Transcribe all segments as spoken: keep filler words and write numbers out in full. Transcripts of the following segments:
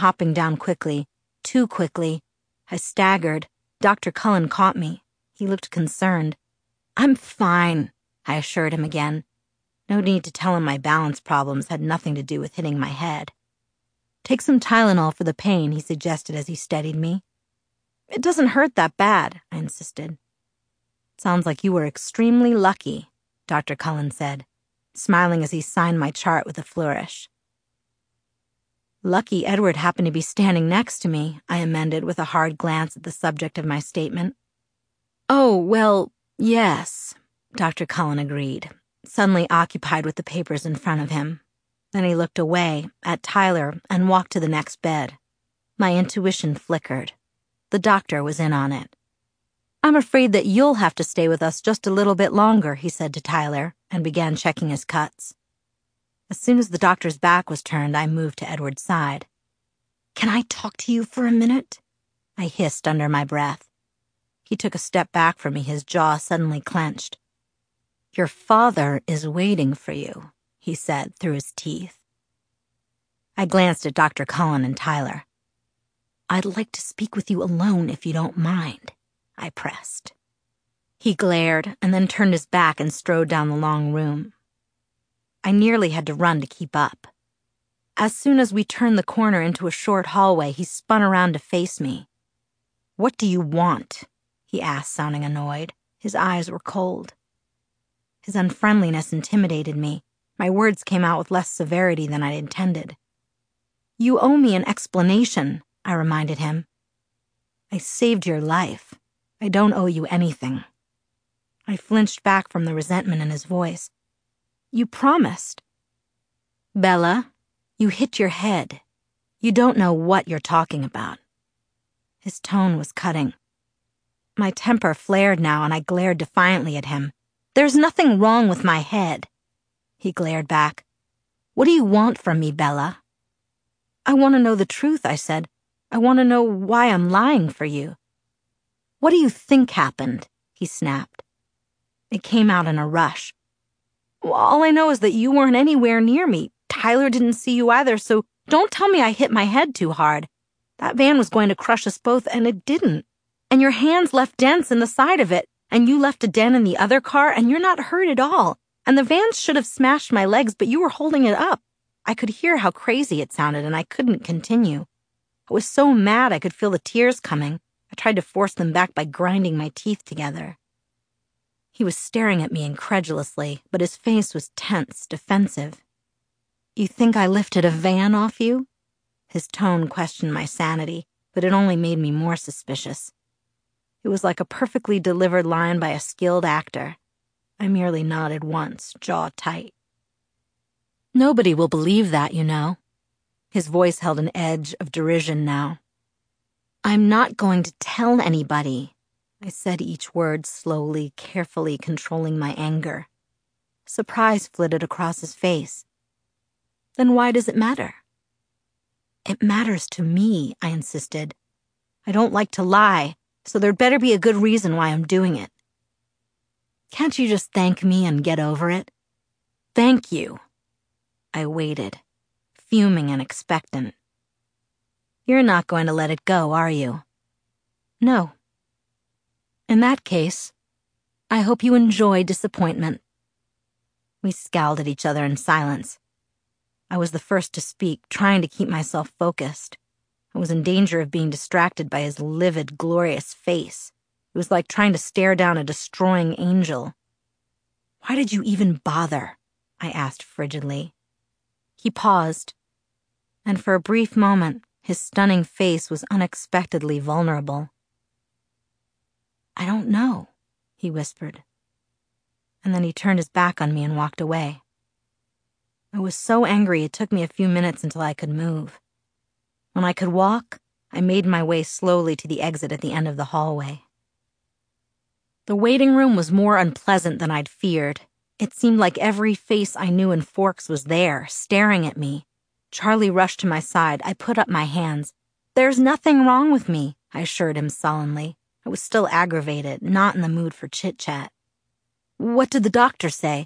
hopping down quickly, too quickly. I staggered. Doctor Cullen caught me. He looked concerned. "I'm fine," I assured him again. No need to tell him my balance problems had nothing to do with hitting my head. "Take some Tylenol for the pain," he suggested as he steadied me. "It doesn't hurt that bad," I insisted. "Sounds like you were extremely lucky," Doctor Cullen said, smiling as he signed my chart with a flourish. "Lucky Edward happened to be standing next to me," I amended with a hard glance at the subject of my statement. "Oh, well, yes," Doctor Cullen agreed, suddenly occupied with the papers in front of him. Then he looked away, at Tyler, and walked to the next bed. My intuition flickered. The doctor was in on it. "I'm afraid that you'll have to stay with us just a little bit longer," he said to Tyler, and began checking his cuts. As soon as the doctor's back was turned, I moved to Edward's side. "Can I talk to you for a minute?" I hissed under my breath. He took a step back from me, his jaw suddenly clenched. "Your father is waiting for you," he said through his teeth. I glanced at Doctor Cullen and Tyler. "I'd like to speak with you alone if you don't mind," I pressed. He glared and then turned his back and strode down the long room. I nearly had to run to keep up. As soon as we turned the corner into a short hallway, he spun around to face me. "What do you want?" he asked, sounding annoyed. His eyes were cold. His unfriendliness intimidated me. My words came out with less severity than I'd intended. "You owe me an explanation," I reminded him. "I saved your life. I don't owe you anything." I flinched back from the resentment in his voice. "You promised." "Bella, you hit your head. You don't know what you're talking about." His tone was cutting. My temper flared now, and I glared defiantly at him. "There's nothing wrong with my head." He glared back. "What do you want from me, Bella?" "I want to know the truth," I said. "I want to know why I'm lying for you." "What do you think happened?" he snapped. It came out in a rush. "Well, all I know is that you weren't anywhere near me. Tyler didn't see you either, so don't tell me I hit my head too hard. That van was going to crush us both, and it didn't. And your hands left dents in the side of it, and you left a dent in the other car, and you're not hurt at all. And the van should have smashed my legs, but you were holding it up." I could hear how crazy it sounded, and I couldn't continue. I was so mad I could feel the tears coming. I tried to force them back by grinding my teeth together. He was staring at me incredulously, but his face was tense, defensive. "You think I lifted a van off you?" His tone questioned my sanity, but it only made me more suspicious. It was like a perfectly delivered line by a skilled actor. I merely nodded once, jaw tight. "Nobody will believe that, you know." His voice held an edge of derision now. "I'm not going to tell anybody." I said each word slowly, carefully controlling my anger. Surprise flitted across his face. "Then why does it matter?" "It matters to me," I insisted. "I don't like to lie, so there'd better be a good reason why I'm doing it." "Can't you just thank me and get over it?" "Thank you." I waited, fuming and expectant. "You're not going to let it go, are you?" "No." "In that case, I hope you enjoy disappointment." We scowled at each other in silence. I was the first to speak, trying to keep myself focused. I was in danger of being distracted by his livid, glorious face. It was like trying to stare down a destroying angel. "Why did you even bother?" I asked frigidly. He paused, and for a brief moment, his stunning face was unexpectedly vulnerable. "I don't know," he whispered. And then he turned his back on me and walked away. I was so angry it took me a few minutes until I could move. When I could walk, I made my way slowly to the exit at the end of the hallway. The waiting room was more unpleasant than I'd feared. It seemed like every face I knew in Forks was there, staring at me. Charlie rushed to my side. I put up my hands. "There's nothing wrong with me," I assured him sullenly. I was still aggravated, not in the mood for chit-chat. "What did the doctor say?"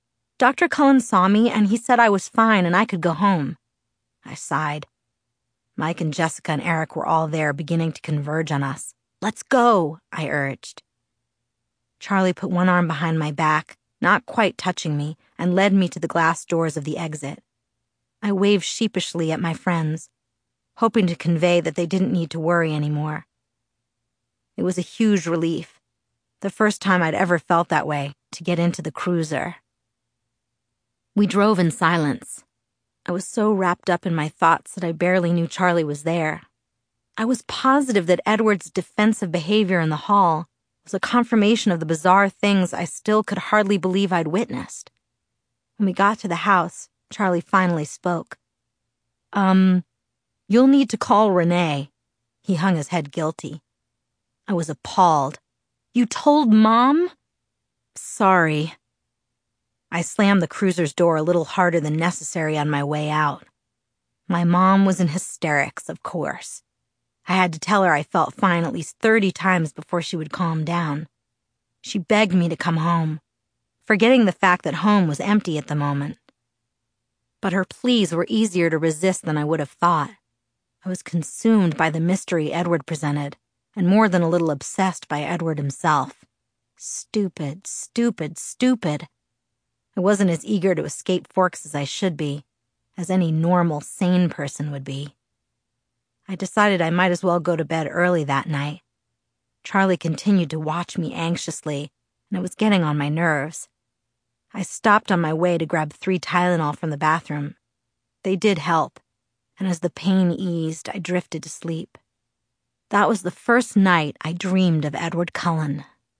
"Doctor Cullen saw me, and he said I was fine and I could go home." I sighed. Mike and Jessica and Eric were all there, beginning to converge on us. "Let's go," I urged. Charlie put one arm behind my back, not quite touching me, and led me to the glass doors of the exit. I waved sheepishly at my friends, hoping to convey that they didn't need to worry anymore. It was a huge relief, the first time I'd ever felt that way, to get into the cruiser. We drove in silence. I was so wrapped up in my thoughts that I barely knew Charlie was there. I was positive that Edward's defensive behavior in the hall was a confirmation of the bizarre things I still could hardly believe I'd witnessed. When we got to the house, Charlie finally spoke. Um, you'll need to call Renee." He hung his head guilty. I was appalled. "You told Mom?" "Sorry." I slammed the cruiser's door a little harder than necessary on my way out. My mom was in hysterics, of course. I had to tell her I felt fine at least thirty times before she would calm down. She begged me to come home, forgetting the fact that home was empty at the moment. But her pleas were easier to resist than I would have thought. I was consumed by the mystery Edward presented, and more than a little obsessed by Edward himself. Stupid, stupid, stupid. I wasn't as eager to escape Forks as I should be, as any normal, sane person would be. I decided I might as well go to bed early that night. Charlie continued to watch me anxiously, and it was getting on my nerves. I stopped on my way to grab three Tylenol from the bathroom. They did help, and as the pain eased, I drifted to sleep. That was the first night I dreamed of Edward Cullen.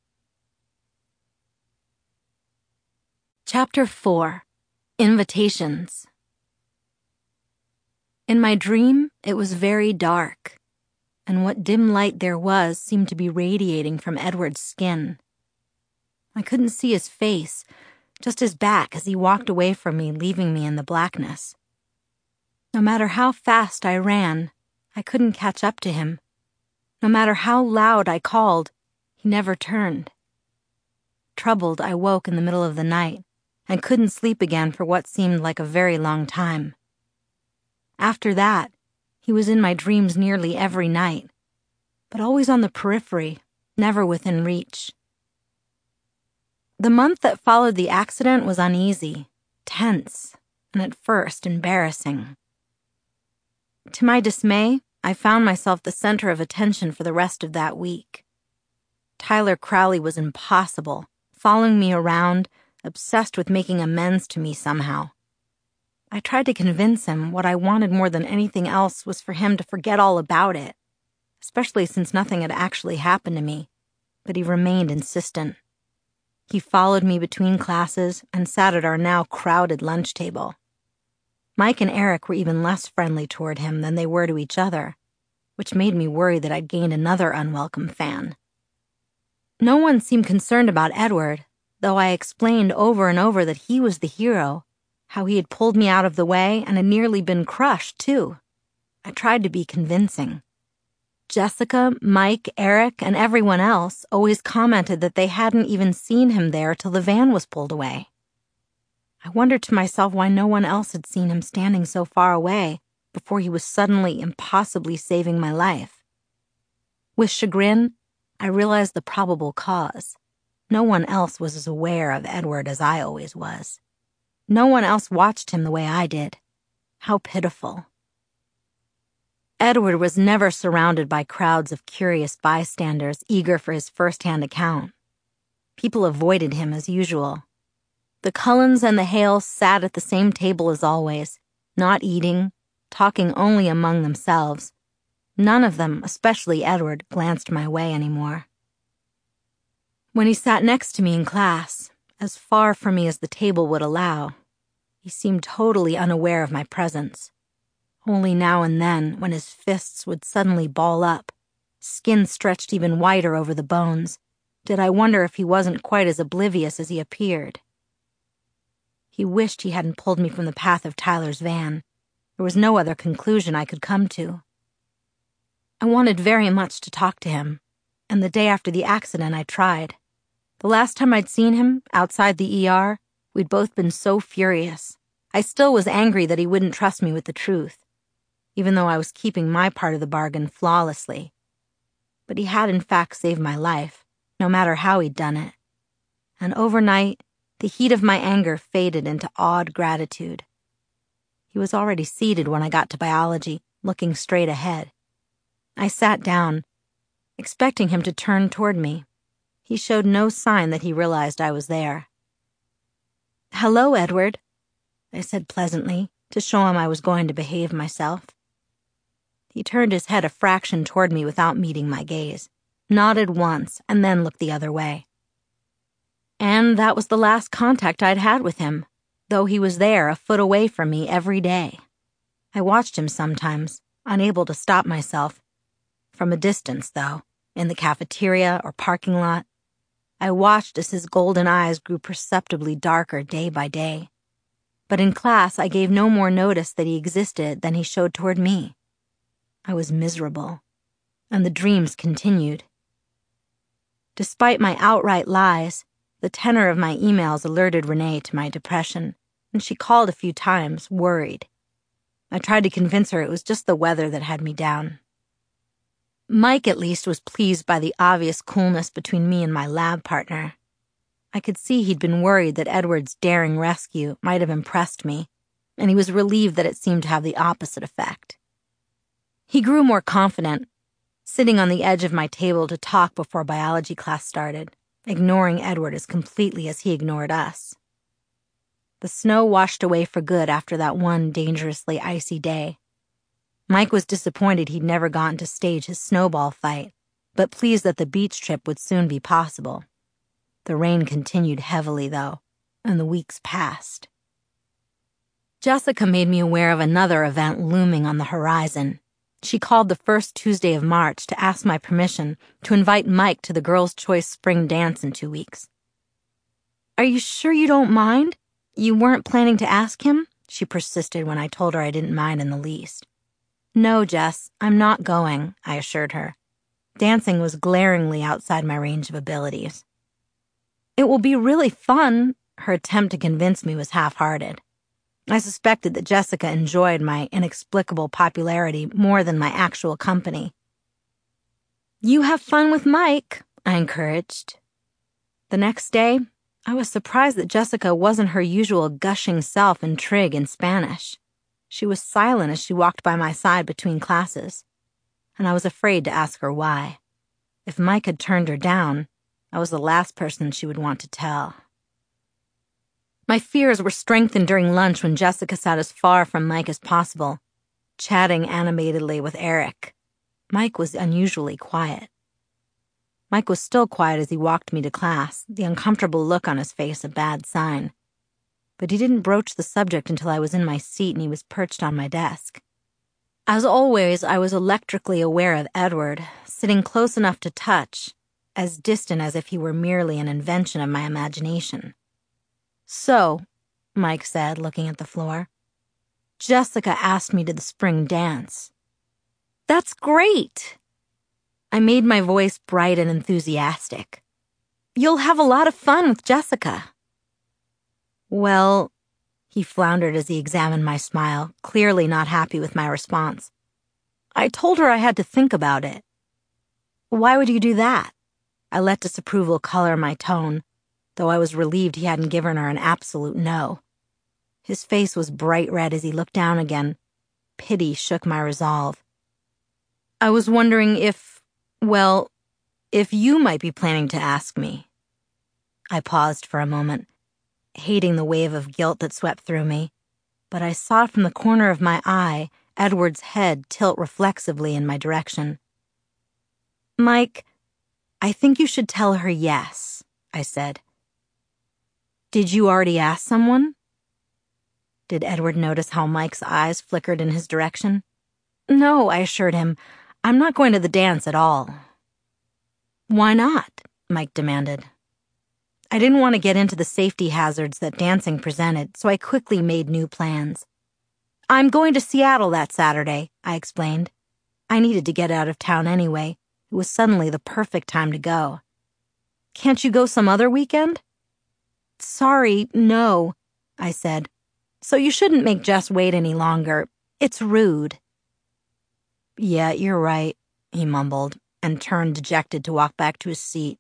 Chapter four. Invitations. In my dream, it was very dark, and what dim light there was seemed to be radiating from Edward's skin. I couldn't see his face, just his back as he walked away from me, leaving me in the blackness. No matter how fast I ran, I couldn't catch up to him. No matter how loud I called, he never turned. Troubled, I woke in the middle of the night and couldn't sleep again for what seemed like a very long time. After that, he was in my dreams nearly every night, but always on the periphery, never within reach. The month that followed the accident was uneasy, tense, and at first embarrassing. To my dismay, I found myself the center of attention for the rest of that week. Tyler Crowley was impossible, following me around, obsessed with making amends to me somehow. I tried to convince him what I wanted more than anything else was for him to forget all about it, especially since nothing had actually happened to me, but he remained insistent. He followed me between classes and sat at our now crowded lunch table. Mike and Eric were even less friendly toward him than they were to each other, which made me worry that I'd gained another unwelcome fan. No one seemed concerned about Edward, though I explained over and over that he was the hero, how he had pulled me out of the way and had nearly been crushed, too. I tried to be convincing. Jessica, Mike, Eric, and everyone else always commented that they hadn't even seen him there till the van was pulled away. I wondered to myself why no one else had seen him standing so far away before he was suddenly impossibly saving my life. With chagrin, I realized the probable cause. No one else was as aware of Edward as I always was. No one else watched him the way I did. How pitiful. Edward was never surrounded by crowds of curious bystanders eager for his first-hand account. People avoided him as usual. The Cullens and the Hales sat at the same table as always, not eating, talking only among themselves. None of them, especially Edward, glanced my way anymore. When he sat next to me in class, as far from me as the table would allow, he seemed totally unaware of my presence. Only now and then, when his fists would suddenly ball up, skin stretched even wider over the bones, did I wonder if he wasn't quite as oblivious as he appeared. He wished he hadn't pulled me from the path of Tyler's van. There was no other conclusion I could come to. I wanted very much to talk to him, and the day after the accident I tried. The last time I'd seen him, outside the E R, we'd both been so furious. I still was angry that he wouldn't trust me with the truth. even though I was keeping my part of the bargain flawlessly. But he had in fact saved my life, no matter how he'd done it. And overnight, the heat of my anger faded into awed gratitude. He was already seated when I got to biology, looking straight ahead. I sat down, expecting him to turn toward me. He showed no sign that he realized I was there. "Hello, Edward," I said pleasantly, to show him I was going to behave myself. He turned his head a fraction toward me without meeting my gaze, nodded once, and then looked the other way. And that was the last contact I'd had with him, though he was there a foot away from me every day. I watched him sometimes, unable to stop myself. From a distance, though, in the cafeteria or parking lot, I watched as his golden eyes grew perceptibly darker day by day. But in class, I gave no more notice that he existed than he showed toward me. I was miserable, and the dreams continued. Despite my outright lies, the tenor of my emails alerted Renee to my depression, and she called a few times, worried. I tried to convince her it was just the weather that had me down. Mike, at least, was pleased by the obvious coolness between me and my lab partner. I could see he'd been worried that Edward's daring rescue might have impressed me, and he was relieved that it seemed to have the opposite effect. He grew more confident, sitting on the edge of my table to talk before biology class started, ignoring Edward as completely as he ignored us. The snow washed away for good after that one dangerously icy day. Mike was disappointed he'd never gotten to stage his snowball fight, but pleased that the beach trip would soon be possible. The rain continued heavily, though, and the weeks passed. Jessica made me aware of another event looming on the horizon. She called the first Tuesday of March to ask my permission to invite Mike to the Girls' Choice Spring Dance in two weeks. "Are you sure you don't mind? You weren't planning to ask him?" she persisted when I told her I didn't mind in the least. "No, Jess, I'm not going," I assured her. Dancing was glaringly outside my range of abilities. "It will be really fun." Her attempt to convince me was half-hearted. I suspected that Jessica enjoyed my inexplicable popularity more than my actual company. "You have fun with Mike," I encouraged. The next day, I was surprised that Jessica wasn't her usual gushing self in trig and Spanish. She was silent as she walked by my side between classes, and I was afraid to ask her why. If Mike had turned her down, I was the last person she would want to tell. My fears were strengthened during lunch when Jessica sat as far from Mike as possible, chatting animatedly with Eric. Mike was unusually quiet. Mike was still quiet as he walked me to class, the uncomfortable look on his face a bad sign. But he didn't broach the subject until I was in my seat and he was perched on my desk. As always, I was electrically aware of Edward, sitting close enough to touch, as distant as if he were merely an invention of my imagination. "So," Mike said, looking at the floor, "Jessica asked me to the spring dance." "That's great!" I made my voice bright and enthusiastic. "You'll have a lot of fun with Jessica." "Well," he floundered as he examined my smile, clearly not happy with my response. "I told her I had to think about it." "Why would you do that?" I let disapproval color my tone, though I was relieved he hadn't given her an absolute no. His face was bright red as he looked down again. Pity shook my resolve. "I was wondering if, well, if you might be planning to ask me." I paused for a moment, hating the wave of guilt that swept through me, but I saw from the corner of my eye Edward's head tilt reflexively in my direction. "Mike, I think you should tell her yes," I said. "Did you already ask someone?" Did Edward notice how Mike's eyes flickered in his direction? "No," I assured him. "I'm not going to the dance at all." "Why not?" Mike demanded. I didn't want to get into the safety hazards that dancing presented, so I quickly made new plans. "I'm going to Seattle that Saturday," I explained. I needed to get out of town anyway. It was suddenly the perfect time to go. "Can't you go some other weekend?" "Sorry, no," I said. "So you shouldn't make Jess wait any longer. It's rude." Yeah, you're right, he mumbled, and turned dejected to walk back to his seat.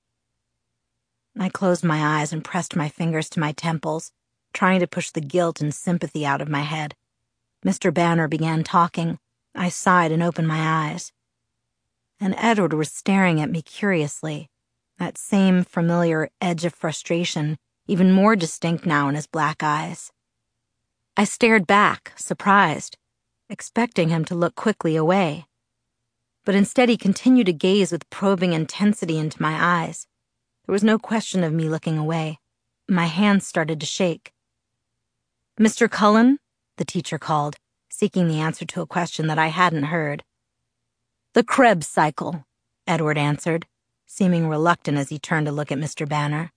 I closed my eyes and pressed my fingers to my temples, trying to push the guilt and sympathy out of my head. Mister Banner began talking. I sighed and opened my eyes. And Edward was staring at me curiously, that same familiar edge of frustration, even more distinct now in his black eyes. I stared back, surprised, expecting him to look quickly away. But instead he continued to gaze with probing intensity into my eyes. There was no question of me looking away. My hands started to shake. Mister Cullen? The teacher called, seeking the answer to a question that I hadn't heard. The Krebs cycle, Edward answered, seeming reluctant as he turned to look at Mister Banner.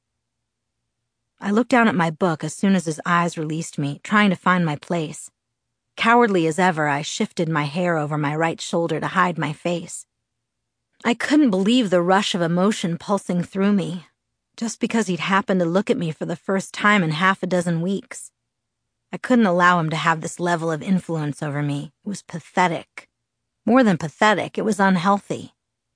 I looked down at my book as soon as his eyes released me, trying to find my place. Cowardly as ever, I shifted my hair over my right shoulder to hide my face. I couldn't believe the rush of emotion pulsing through me, just because he'd happened to look at me for the first time in half a dozen weeks. I couldn't allow him to have this level of influence over me. It was pathetic. More than pathetic, it was unhealthy.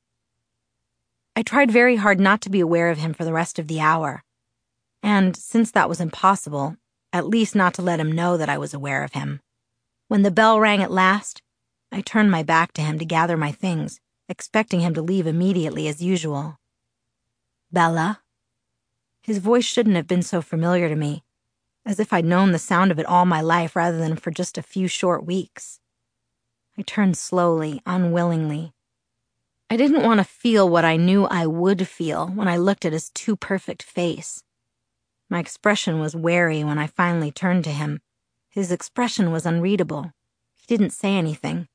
I tried very hard not to be aware of him for the rest of the hour. And, since that was impossible, at least not to let him know that I was aware of him. When the bell rang at last, I turned my back to him to gather my things, expecting him to leave immediately as usual. Bella? His voice shouldn't have been so familiar to me, as if I'd known the sound of it all my life rather than for just a few short weeks. I turned slowly, unwillingly. I didn't want to feel what I knew I would feel when I looked at his too-perfect face. My expression was wary when I finally turned to him. His expression was unreadable. He didn't say anything.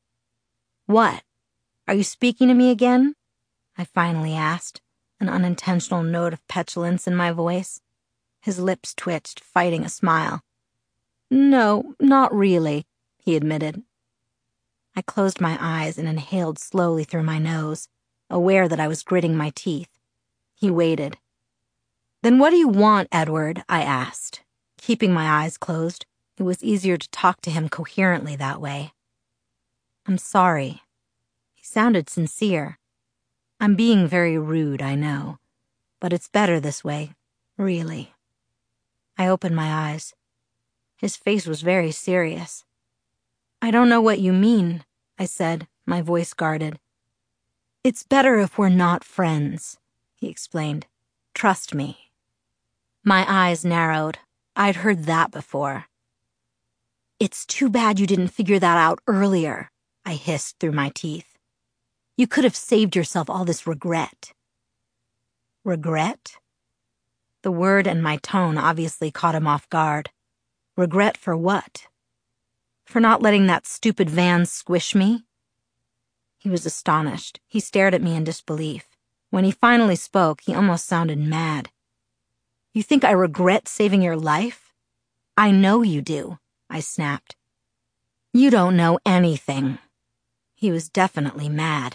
What? Are you speaking to me again? I finally asked, an unintentional note of petulance in my voice. His lips twitched, fighting a smile. No, not really, he admitted. I closed my eyes and inhaled slowly through my nose, aware that I was gritting my teeth. He waited. Then what do you want, Edward? I asked. Keeping my eyes closed, it was easier to talk to him coherently that way. I'm sorry. He sounded sincere. I'm being very rude, I know, but it's better this way, really. I opened my eyes. His face was very serious. I don't know what you mean, I said, my voice guarded. It's better if we're not friends, he explained. Trust me. My eyes narrowed. I'd heard that before. It's too bad you didn't figure that out earlier, I hissed through my teeth. You could have saved yourself all this regret. Regret? The word and my tone obviously caught him off guard. Regret for what? For not letting that stupid van squish me? He was astonished. He stared at me in disbelief. When he finally spoke, he almost sounded mad. You think I regret saving your life? I know you do, I snapped. You don't know anything. He was definitely mad.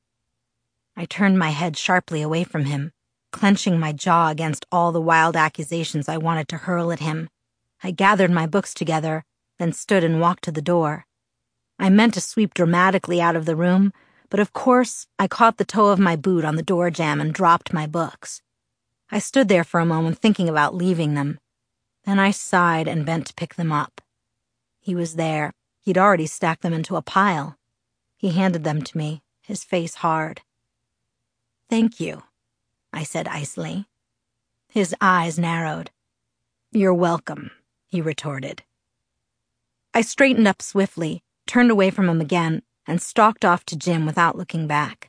I turned my head sharply away from him, clenching my jaw against all the wild accusations I wanted to hurl at him. I gathered my books together, then stood and walked to the door. I meant to sweep dramatically out of the room, but of course I caught the toe of my boot on the door jamb and dropped my books. I stood there for a moment thinking about leaving them. Then I sighed and bent to pick them up. He was there. He'd already stacked them into a pile. He handed them to me, his face hard. Thank you, I said icily. His eyes narrowed. You're welcome, he retorted. I straightened up swiftly, turned away from him again, and stalked off to gym without looking back.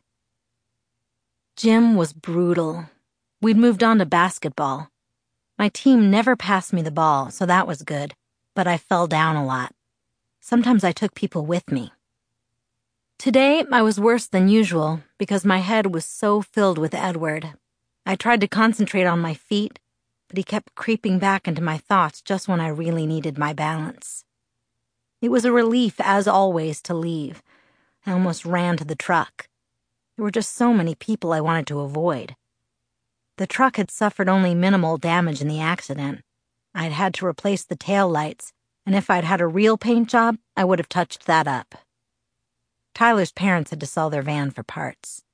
Gym was brutal. We'd moved on to basketball. My team never passed me the ball, so that was good, but I fell down a lot. Sometimes I took people with me. Today, I was worse than usual because my head was so filled with Edward. I tried to concentrate on my feet, but he kept creeping back into my thoughts just when I really needed my balance. It was a relief, as always, to leave. I almost ran to the truck. There were just so many people I wanted to avoid. The truck had suffered only minimal damage in the accident. I'd had to replace the tail lights, and if I'd had a real paint job, I would have touched that up. Tyler's parents had to sell their van for parts.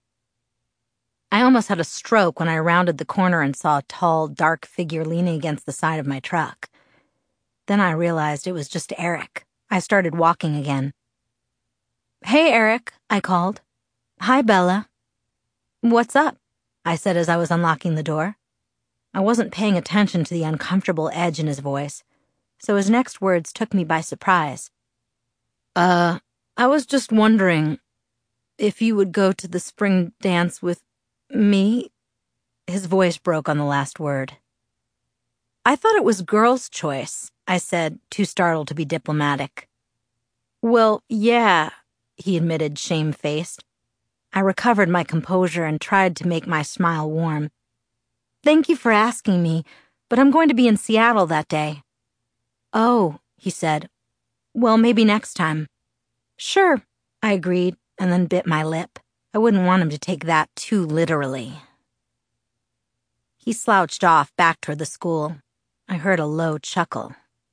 I almost had a stroke when I rounded the corner and saw a tall, dark figure leaning against the side of my truck. Then I realized it was just Eric. I started walking again. "Hey, Eric," I called. "Hi, Bella." "What's up?" I said as I was unlocking the door. I wasn't paying attention to the uncomfortable edge in his voice, so his next words took me by surprise. Uh, I was just wondering if you would go to the spring dance with me?" His voice broke on the last word. "I thought it was girls' choice," I said, too startled to be diplomatic. "Well, yeah," he admitted, shamefaced. I recovered my composure and tried to make my smile warm. "Thank you for asking me, but I'm going to be in Seattle that day." "Oh," he said. "Well, maybe next time." "Sure," I agreed, and then bit my lip. I wouldn't want him to take that too literally. He slouched off back toward the school. I heard a low chuckle.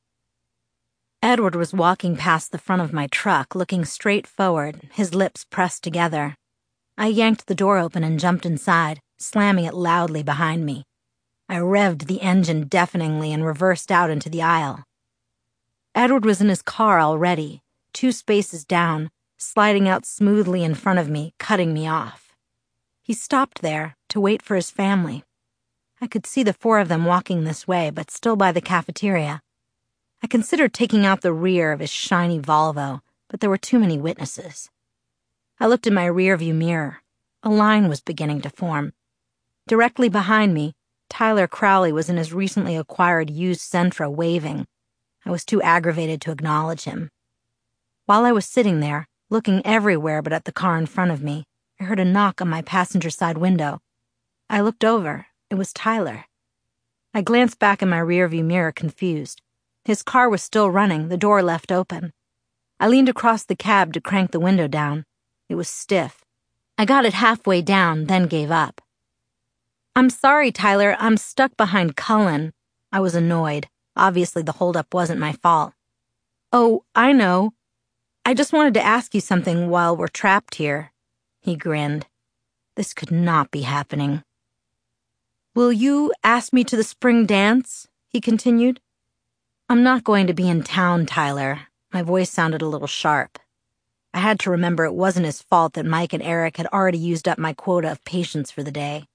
Edward was walking past the front of my truck, looking straight forward, his lips pressed together. I yanked the door open and jumped inside, slamming it loudly behind me. I revved the engine deafeningly and reversed out into the aisle. Edward was in his car already, two spaces down, sliding out smoothly in front of me, cutting me off. He stopped there to wait for his family. I could see the four of them walking this way, but still by the cafeteria. I considered taking out the rear of his shiny Volvo, but there were too many witnesses. I looked in my rearview mirror. A line was beginning to form. Directly behind me, Tyler Crowley was in his recently acquired used Sentra waving. I was too aggravated to acknowledge him. While I was sitting there, looking everywhere but at the car in front of me, I heard a knock on my passenger side window. I looked over. It was Tyler. I glanced back in my rearview mirror, confused. His car was still running, the door left open. I leaned across the cab to crank the window down. It was stiff. I got it halfway down, then gave up. "I'm sorry, Tyler, I'm stuck behind Cullen." I was annoyed. Obviously, the holdup wasn't my fault. "Oh, I know. I just wanted to ask you something while we're trapped here." He grinned. This could not be happening. "Will you ask me to the spring dance?" he continued. "I'm not going to be in town, Tyler." My voice sounded a little sharp. I had to remember it wasn't his fault that Mike and Eric had already used up my quota of patience for the day.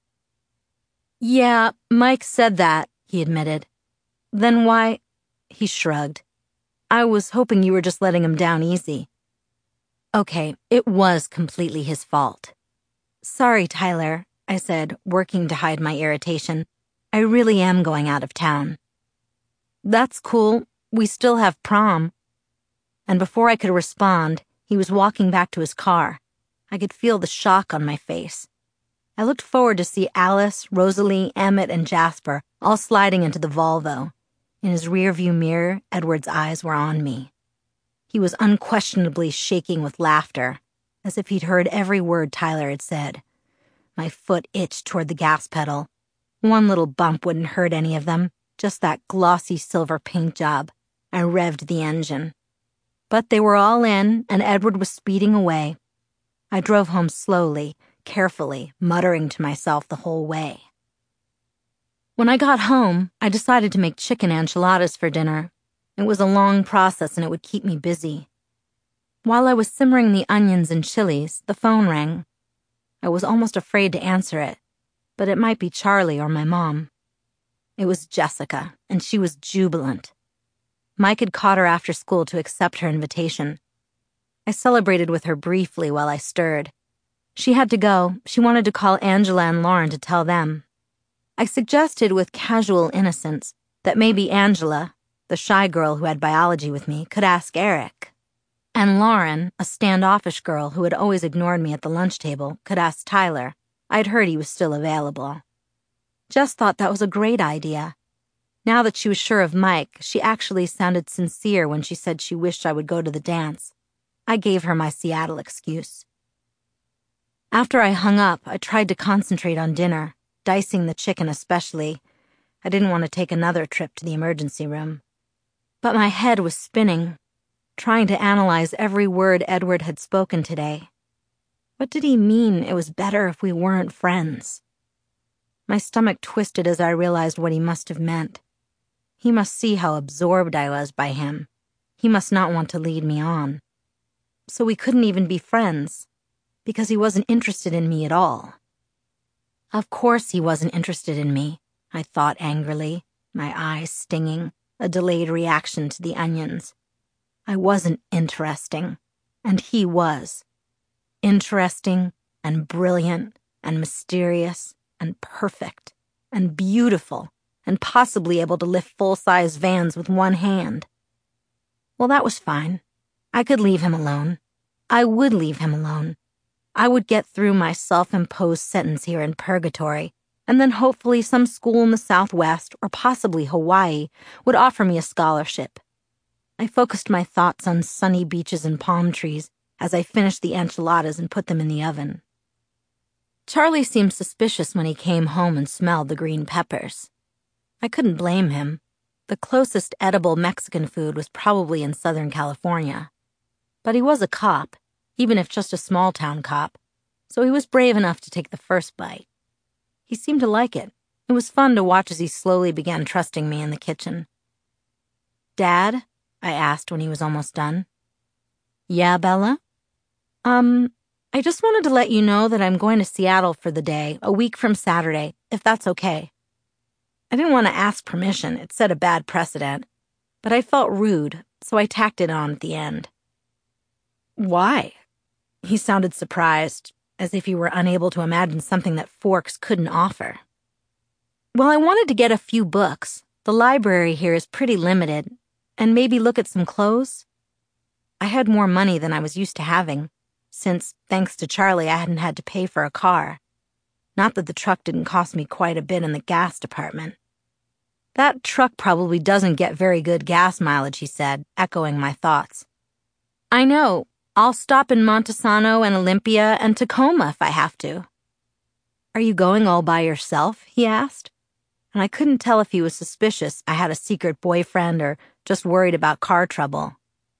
"Yeah, Mike said that," he admitted. "Then why—" he shrugged. "I was hoping you were just letting him down easy." Okay, it was completely his fault. "Sorry, Tyler," I said, working to hide my irritation. "I really am going out of town." "That's cool. We still have prom." And before I could respond, he was walking back to his car. I could feel the shock on my face. I looked forward to see Alice, Rosalie, Emmett, and Jasper all sliding into the Volvo. In his rearview mirror, Edward's eyes were on me. He was unquestionably shaking with laughter, as if he'd heard every word Tyler had said. My foot itched toward the gas pedal. One little bump wouldn't hurt any of them, just that glossy silver paint job. I revved the engine. But they were all in, and Edward was speeding away. I drove home slowly, carefully, muttering to myself the whole way. When I got home, I decided to make chicken enchiladas for dinner. It was a long process and it would keep me busy. While I was simmering the onions and chilies, the phone rang. I was almost afraid to answer it, but it might be Charlie or my mom. It was Jessica, and she was jubilant. Mike had caught her after school to accept her invitation. I celebrated with her briefly while I stirred. She had to go. She wanted to call Angela and Lauren to tell them. I suggested with casual innocence that maybe Angela, the shy girl who had biology with me, could ask Eric. And Lauren, a standoffish girl who had always ignored me at the lunch table, could ask Tyler. I'd heard he was still available. Jess thought that was a great idea. Now that she was sure of Mike, she actually sounded sincere when she said she wished I would go to the dance. I gave her my Seattle excuse. After I hung up, I tried to concentrate on dinner, dicing the chicken especially. I didn't want to take another trip to the emergency room. But my head was spinning. trying to analyze every word Edward had spoken today. What did he mean it was better if we weren't friends? My stomach twisted as I realized what he must have meant. He must see how absorbed I was by him. He must not want to lead me on. So we couldn't even be friends, because he wasn't interested in me at all. Of course he wasn't interested in me, I thought angrily, my eyes stinging, a delayed reaction to the onions. I wasn't interesting, and he was. Interesting and brilliant and mysterious and perfect and beautiful and possibly able to lift full-size vans with one hand. Well, that was fine. I could leave him alone. I would leave him alone. I would get through my self-imposed sentence here in purgatory, and then hopefully some school in the Southwest, or possibly Hawaii, would offer me a scholarship. I focused my thoughts on sunny beaches and palm trees as I finished the enchiladas and put them in the oven. Charlie seemed suspicious when he came home and smelled the green peppers. I couldn't blame him. The closest edible Mexican food was probably in Southern California. But he was a cop, even if just a small-town cop, so he was brave enough to take the first bite. He seemed to like it. It was fun to watch as he slowly began trusting me in the kitchen. "Dad?" I asked when he was almost done. "Yeah, Bella?" Um, I just wanted to let you know that I'm going to Seattle for the day, a week from Saturday, if that's okay. I didn't want to ask permission, it set a bad precedent, but I felt rude, so I tacked it on at the end. "Why?" He sounded surprised, as if he were unable to imagine something that Forks couldn't offer. "Well, I wanted to get a few books. The library here is pretty limited, and maybe look at some clothes." I had more money than I was used to having, since, thanks to Charlie, I hadn't had to pay for a car. Not that the truck didn't cost me quite a bit in the gas department. "That truck probably doesn't get very good gas mileage," he said, echoing my thoughts. "I know. I'll stop in Montesano and Olympia and Tacoma if I have to." "Are you going all by yourself?" he asked. And I couldn't tell if he was suspicious I had a secret boyfriend or just worried about car trouble.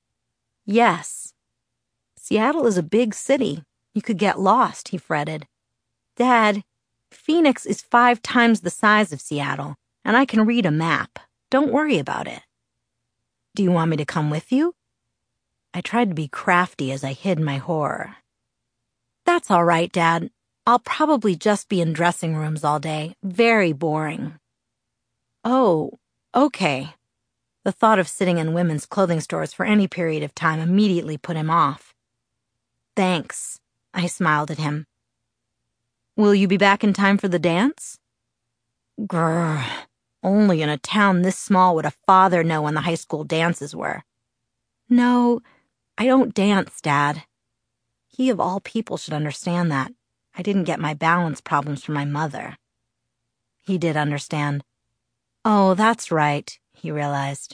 "Yes." "Seattle is a big city. You could get lost," he fretted. "Dad, Phoenix is five times the size of Seattle, and I can read a map. Don't worry about it." "Do you want me to come with you?" I tried to be crafty as I hid my horror. "That's all right, Dad. I'll probably just be in dressing rooms all day. Very boring." "Oh, okay." The thought of sitting in women's clothing stores for any period of time immediately put him off. "Thanks," I smiled at him. "Will you be back in time for the dance?" Grrr. Only in a town this small would a father know when the high school dances were. "No, I don't dance, Dad." He of all people should understand that. I didn't get my balance problems from my mother. He did understand. "Oh, that's right," he realized.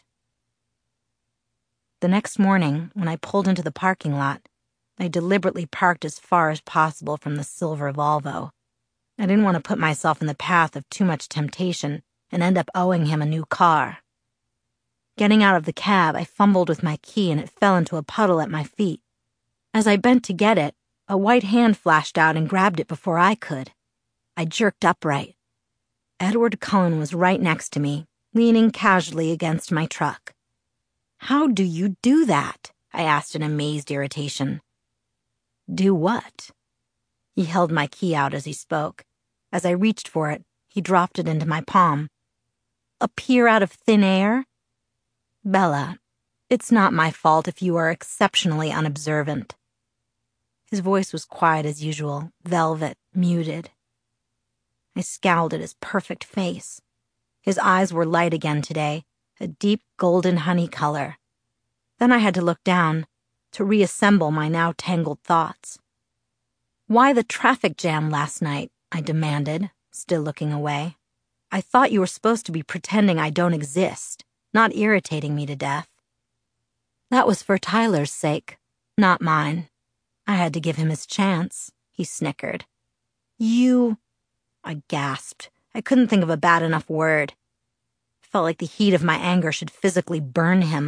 The next morning, when I pulled into the parking lot, I deliberately parked as far as possible from the silver Volvo. I didn't want to put myself in the path of too much temptation and end up owing him a new car. Getting out of the cab, I fumbled with my key and it fell into a puddle at my feet. As I bent to get it, a white hand flashed out and grabbed it before I could. I jerked upright. Edward Cullen was right next to me, leaning casually against my truck. "How do you do that?" I asked in amazed irritation. "Do what?" He held my key out as he spoke. As I reached for it, he dropped it into my palm. "Appear out of thin air?" "Bella, it's not my fault if you are exceptionally unobservant." His voice was quiet as usual, velvet, muted. I scowled at his perfect face. His eyes were light again today, a deep golden honey color. Then I had to look down, to reassemble my now tangled thoughts. "Why the traffic jam last night?" I demanded, still looking away. "I thought you were supposed to be pretending I don't exist, not irritating me to death." "That was for Tyler's sake, not mine. I had to give him his chance," he snickered. "You..." I gasped. I couldn't think of a bad enough word. It felt like the heat of my anger should physically burn him.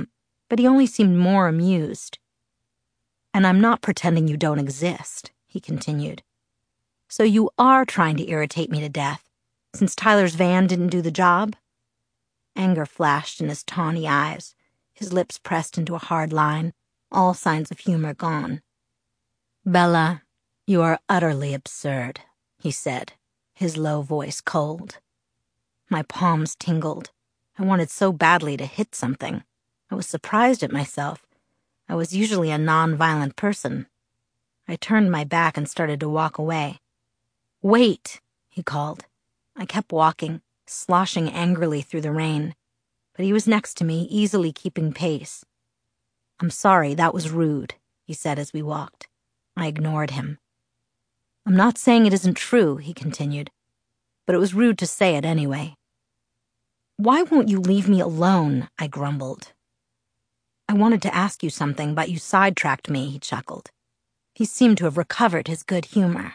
but he only seemed more amused. "And I'm not pretending you don't exist," he continued. "So you are trying to irritate me to death, since Tyler's van didn't do the job?" Anger flashed in his tawny eyes, his lips pressed into a hard line, all signs of humor gone. "Bella, you are utterly absurd," he said, his low voice cold. My palms tingled. I wanted so badly to hit something. I was surprised at myself. I was usually a non-violent person. I turned my back and started to walk away. "Wait," he called. I kept walking, sloshing angrily through the rain, but he was next to me, easily keeping pace. "I'm sorry, that was rude," he said as we walked. I ignored him. "I'm not saying it isn't true," he continued, "but it was rude to say it anyway." "Why won't you leave me alone?" I grumbled. "I wanted to ask you something, but you sidetracked me," he chuckled. He seemed to have recovered his good humor.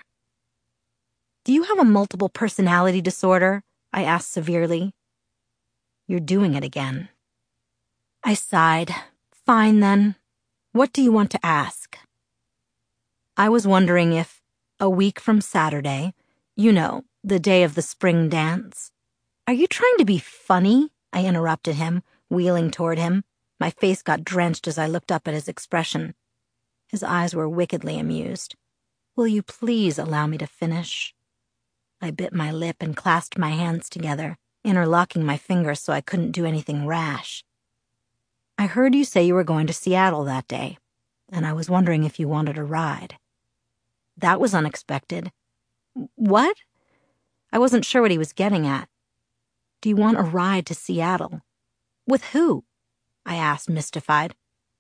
"Do you have a multiple personality disorder?" I asked severely. "You're doing it again." I sighed. "Fine, then. What do you want to ask?" I was wondering if, a week from Saturday, you know, the day of the spring dance. "Are you trying to be funny?" I interrupted him, wheeling toward him. My face got drenched as I looked up at his expression. His eyes were wickedly amused. "Will you please allow me to finish?" I bit my lip and clasped my hands together, interlocking my fingers so I couldn't do anything rash. "I heard you say you were going to Seattle that day, and I was wondering if you wanted a ride." That was unexpected. "What?" I wasn't sure what he was getting at. "Do you want a ride to Seattle?" "With who?" I asked, mystified.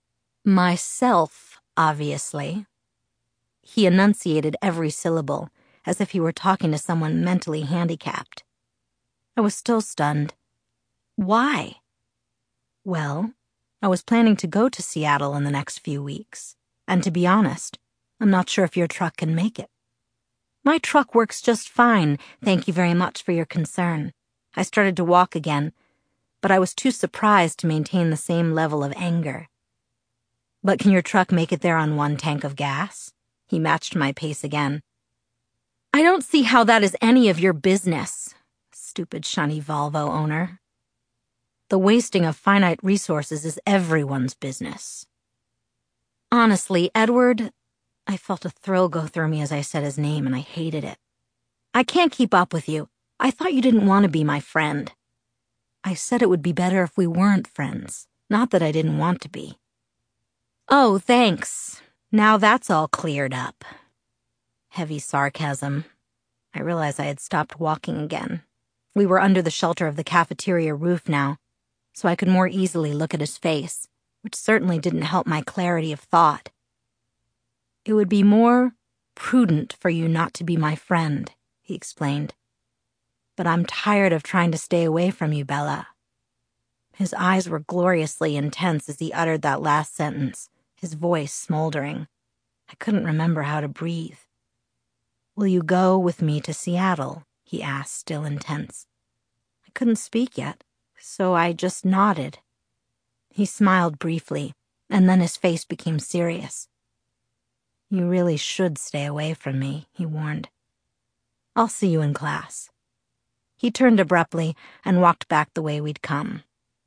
"Myself, obviously." He enunciated every syllable, as if he were talking to someone mentally handicapped. I was still stunned. "Why?" "Well, I was planning to go to Seattle in the next few weeks, and to be honest, I'm not sure if your truck can make it." "My truck works just fine, thank you very much for your concern." I started to walk again, but I was too surprised to maintain the same level of anger. "But can your truck make it there on one tank of gas?" He matched my pace again. "I don't see how that is any of your business, stupid shiny Volvo owner. The wasting of finite resources is everyone's business." "Honestly, Edward," I felt a thrill go through me as I said his name, and I hated it. "I can't keep up with you. I thought you didn't want to be my friend." "I said it would be better if we weren't friends, not that I didn't want to be." "Oh, thanks. Now that's all cleared up." Heavy sarcasm. I realized I had stopped walking again. We were under the shelter of the cafeteria roof now, so I could more easily look at his face, which certainly didn't help my clarity of thought. "It would be more prudent for you not to be my friend," he explained. "But I'm tired of trying to stay away from you, Bella." His eyes were gloriously intense as he uttered that last sentence, his voice smoldering. I couldn't remember how to breathe. "Will you go with me to Seattle?" he asked, still intense. I couldn't speak yet, so I just nodded. He smiled briefly, and then his face became serious. "You really should stay away from me," he warned. "I'll see you in class." He turned abruptly and walked back the way we'd come.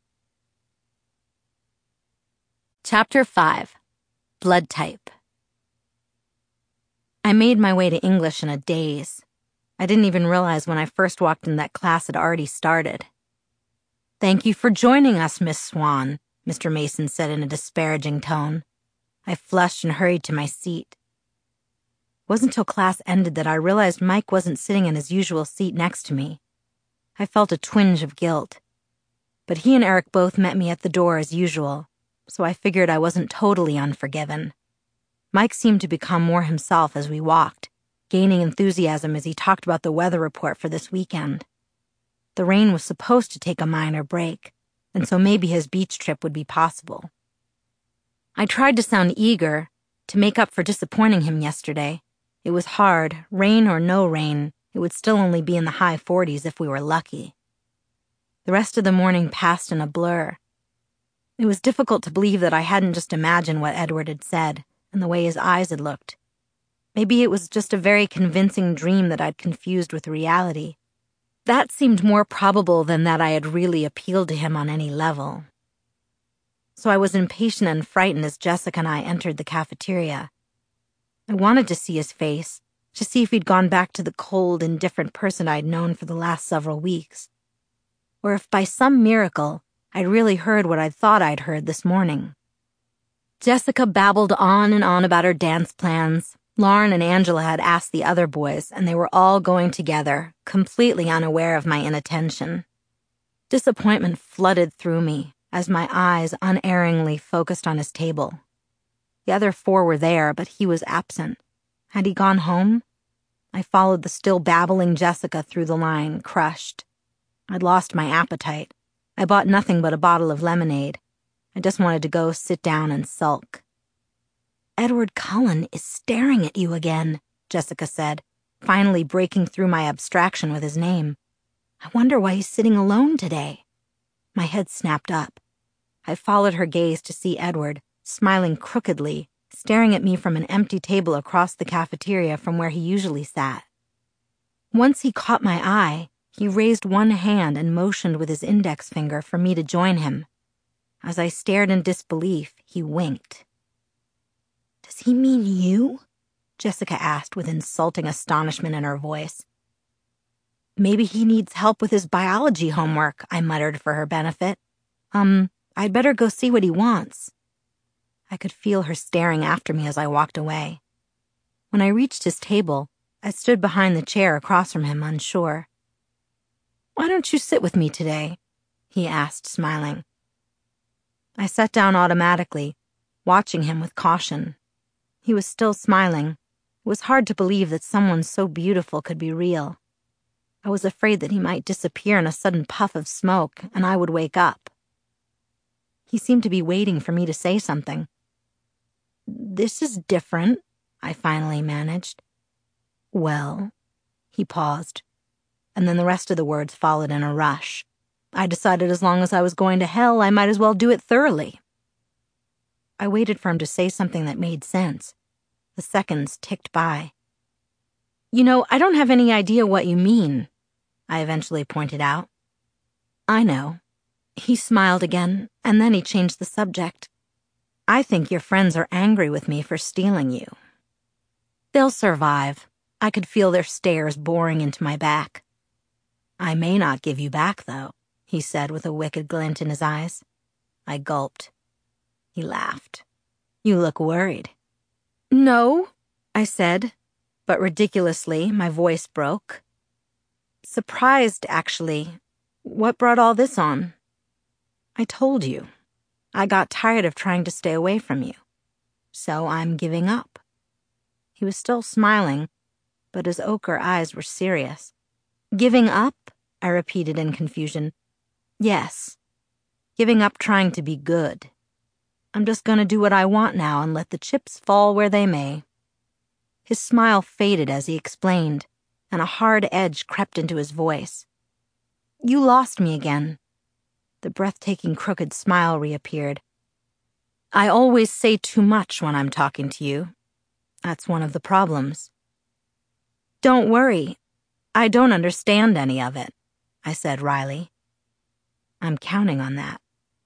Chapter five. Blood Type. I made my way to English in a daze. I didn't even realize when I first walked in that class had already started. "Thank you for joining us, Miss Swan," Mister Mason said in a disparaging tone. I flushed and hurried to my seat. It wasn't till class ended that I realized Mike wasn't sitting in his usual seat next to me. I felt a twinge of guilt. But he and Eric both met me at the door as usual, so I figured I wasn't totally unforgiven. Mike seemed to become more himself as we walked, gaining enthusiasm as he talked about the weather report for this weekend. The rain was supposed to take a minor break, and so maybe his beach trip would be possible. I tried to sound eager, to make up for disappointing him yesterday. It was hard, rain or no rain. It would still only be in the high forties if we were lucky. The rest of the morning passed in a blur. It was difficult to believe that I hadn't just imagined what Edward had said and the way his eyes had looked. Maybe it was just a very convincing dream that I'd confused with reality. That seemed more probable than that I had really appealed to him on any level. So I was impatient and frightened as Jessica and I entered the cafeteria. I wanted to see his face, to see if he'd gone back to the cold, indifferent person I'd known for the last several weeks. Or if by some miracle I'd really heard what I'd thought I'd heard this morning. Jessica babbled on and on about her dance plans. Lauren and Angela had asked the other boys, and they were all going together, completely unaware of my inattention. Disappointment flooded through me as my eyes unerringly focused on his table. The other four were there, but he was absent. Had he gone home? I followed the still babbling Jessica through the line, crushed. I'd lost my appetite. I bought nothing but a bottle of lemonade. I just wanted to go sit down and sulk. "Edward Cullen is staring at you again," Jessica said, finally breaking through my abstraction with his name. "I wonder why he's sitting alone today." My head snapped up. I followed her gaze to see Edward, smiling crookedly, staring at me from an empty table across the cafeteria from where he usually sat. Once he caught my eye, he raised one hand and motioned with his index finger for me to join him. As I stared in disbelief, he winked. "Does he mean you?" Jessica asked with insulting astonishment in her voice. "Maybe he needs help with his biology homework," I muttered for her benefit. Um, I'd better go see what he wants." I could feel her staring after me as I walked away. When I reached his table, I stood behind the chair across from him, unsure. "Why don't you sit with me today?" he asked, smiling. I sat down automatically, watching him with caution. He was still smiling. It was hard to believe that someone so beautiful could be real. I was afraid that he might disappear in a sudden puff of smoke, and I would wake up. He seemed to be waiting for me to say something. "This is different," I finally managed. "Well," he paused, and then the rest of the words followed in a rush. I decided as long as I was going to hell, I might as well do it thoroughly. I waited for him to say something that made sense. The seconds ticked by. "You know, I don't have any idea what you mean," I eventually pointed out. "I know." He smiled again, and then he changed the subject. "I think your friends are angry with me for stealing you." "They'll survive." I could feel their stares boring into my back. "I may not give you back, though," he said with a wicked glint in his eyes. I gulped. He laughed. "You look worried." "No," I said, but ridiculously, my voice broke. "Surprised, actually. What brought all this on?" "I told you. I got tired of trying to stay away from you. So I'm giving up." He was still smiling, but his ochre eyes were serious. "Giving up?" I repeated in confusion. "Yes. Giving up trying to be good. I'm just going to do what I want now and let the chips fall where they may." His smile faded as he explained, and a hard edge crept into his voice. "You lost me again." The breathtaking crooked smile reappeared. "I always say too much when I'm talking to you. That's one of the problems." "Don't worry. I don't understand any of it," I said wryly. "I'm counting on that."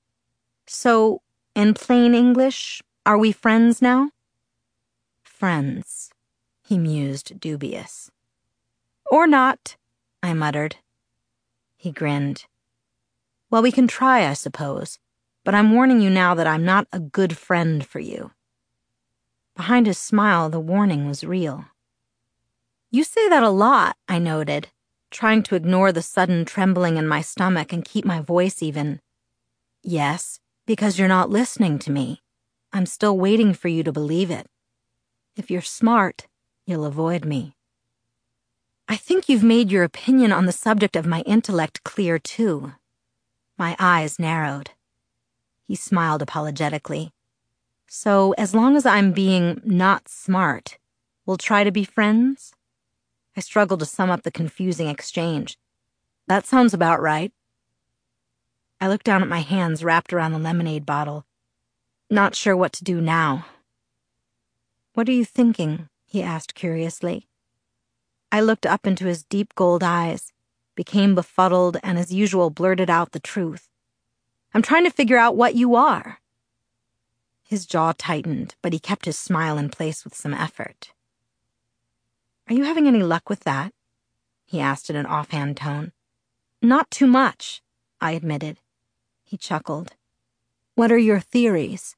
"So, in plain English, are we friends now?" "Friends," he mused, dubious. "Or not," I muttered. He grinned. "Well, we can try, I suppose, but I'm warning you now that I'm not a good friend for you." Behind his smile, the warning was real. "You say that a lot," I noted, trying to ignore the sudden trembling in my stomach and keep my voice even. "Yes, because you're not listening to me. I'm still waiting for you to believe it. If you're smart, you'll avoid me." "I think you've made your opinion on the subject of my intellect clear, too." My eyes narrowed. He smiled apologetically. "So, as long as I'm being not smart, we'll try to be friends?" I struggled to sum up the confusing exchange. "That sounds about right." I looked down at my hands wrapped around the lemonade bottle. Not sure what to do now. "What are you thinking?" he asked curiously. I looked up into his deep gold eyes, became befuddled, and as usual blurted out the truth. "I'm trying to figure out what you are." His jaw tightened, but he kept his smile in place with some effort. "Are you having any luck with that?" he asked in an offhand tone. "Not too much," I admitted. He chuckled. "What are your theories?"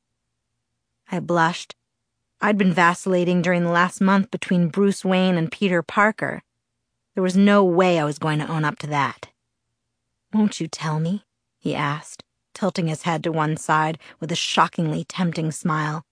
I blushed. I'd been vacillating during the last month between Bruce Wayne and Peter Parker. There was no way I was going to own up to that. "Won't you tell me?" he asked, tilting his head to one side with a shockingly tempting smile.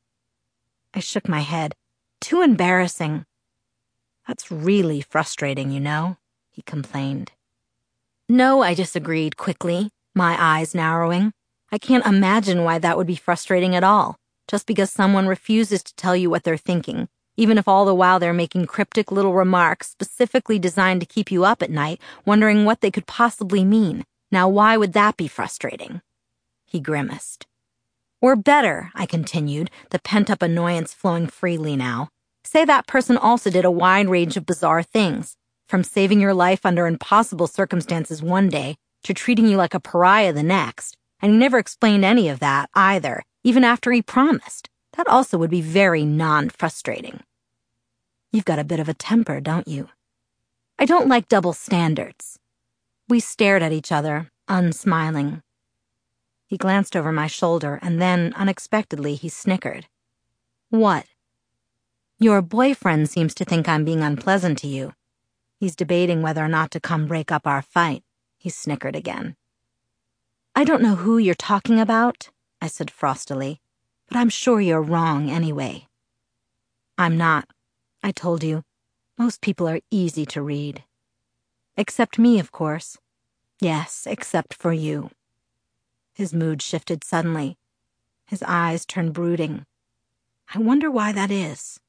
I shook my head. "Too embarrassing." "That's really frustrating, you know," he complained. "No," I disagreed quickly, my eyes narrowing. "I can't imagine why that would be frustrating at all, just because someone refuses to tell you what they're thinking, even if all the while they're making cryptic little remarks specifically designed to keep you up at night, wondering what they could possibly mean. Now, why would that be frustrating?" He grimaced. "Or better," I continued, the pent-up annoyance flowing freely now. "Say that person also did a wide range of bizarre things, from saving your life under impossible circumstances one day to treating you like a pariah the next, and he never explained any of that, either, even after he promised. That also would be very non-frustrating." "You've got a bit of a temper, don't you?" "I don't like double standards." We stared at each other, unsmiling. He glanced over my shoulder, and then, unexpectedly, he snickered. "What?" "Your boyfriend seems to think I'm being unpleasant to you. He's debating whether or not to come break up our fight." He snickered again. "I don't know who you're talking about," I said frostily, "but I'm sure you're wrong anyway." "I'm not. I told you, most people are easy to read." "Except me, of course." "Yes, except for you." His mood shifted suddenly. His eyes turned brooding. I wonder why that is.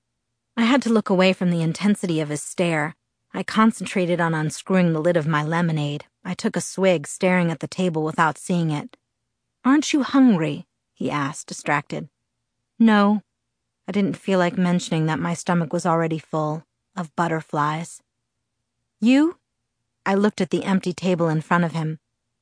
I had to look away from the intensity of his stare. I concentrated on unscrewing the lid of my lemonade. I took a swig, staring at the table without seeing it. "Aren't you hungry?" he asked, distracted. "No." I didn't feel like mentioning that my stomach was already full of butterflies. "You?" I looked at the empty table in front of him.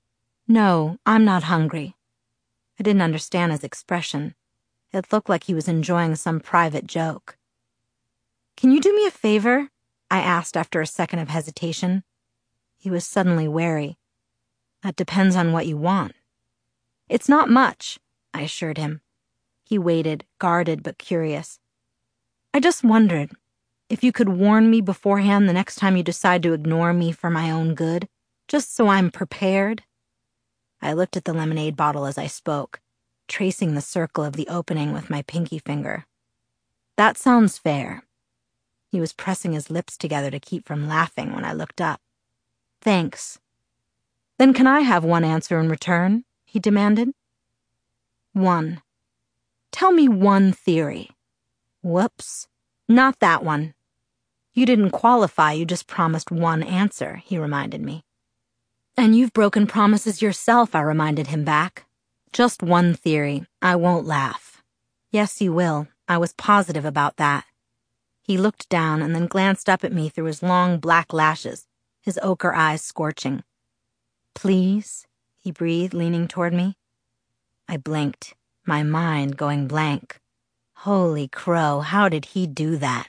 "No, I'm not hungry." I didn't understand his expression. It looked like he was enjoying some private joke. "Can you do me a favor?" I asked after a second of hesitation. He was suddenly wary. "That depends on what you want." "It's not much," I assured him. He waited, guarded but curious. "I just wondered if you could warn me beforehand the next time you decide to ignore me for my own good, just so I'm prepared." I looked at the lemonade bottle as I spoke, tracing the circle of the opening with my pinky finger. "That sounds fair." He was pressing his lips together to keep from laughing when I looked up. "Thanks." "Then can I have one answer in return?" he demanded. "One." "Tell me one theory." "Whoops. Not that one." "You didn't qualify, you just promised one answer," he reminded me. "And you've broken promises yourself," I reminded him back. "Just one theory. I won't laugh." "Yes, you will. I was positive about that." He looked down and then glanced up at me through his long black lashes, his ochre eyes scorching. "Please?" he breathed, leaning toward me. I blinked, my mind going blank. Holy crow, how did he do that?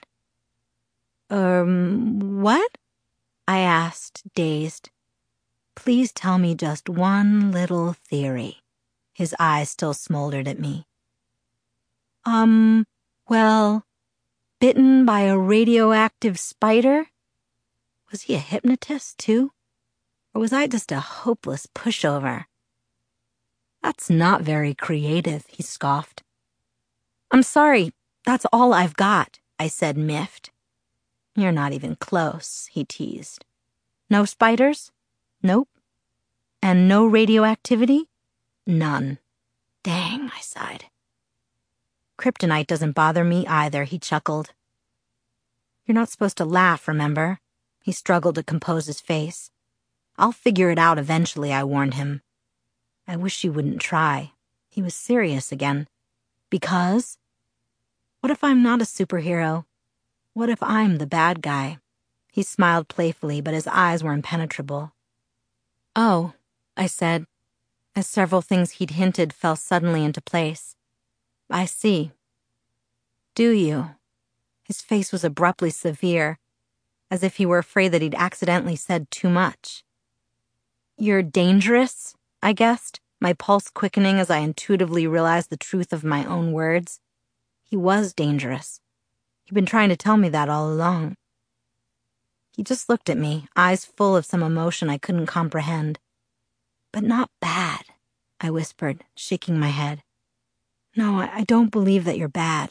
Um, what? I asked, dazed. "Please tell me just one little theory." His eyes still smoldered at me. Um, well, bitten by a radioactive spider? Was he a hypnotist, too? Or was I just a hopeless pushover? "That's not very creative," he scoffed. "I'm sorry, that's all I've got," I said, miffed. "You're not even close," he teased. "No spiders?" "Nope." "And no radioactivity?" "None." "Dang," I sighed. "Kryptonite doesn't bother me either," he chuckled. "You're not supposed to laugh, remember?" He struggled to compose his face. "I'll figure it out eventually," I warned him. I wish you wouldn't try. He was serious again. Because? What if I'm not a superhero? What if I'm the bad guy? He smiled playfully, but his eyes were impenetrable. Oh, I said, as several things he'd hinted fell suddenly into place. I see. Do you? His face was abruptly severe, as if he were afraid that he'd accidentally said too much. You're dangerous, I guessed, my pulse quickening as I intuitively realized the truth of my own words. He was dangerous. He'd been trying to tell me that all along. He just looked at me, eyes full of some emotion I couldn't comprehend. But not bad, I whispered, shaking my head. No, I don't believe that you're bad.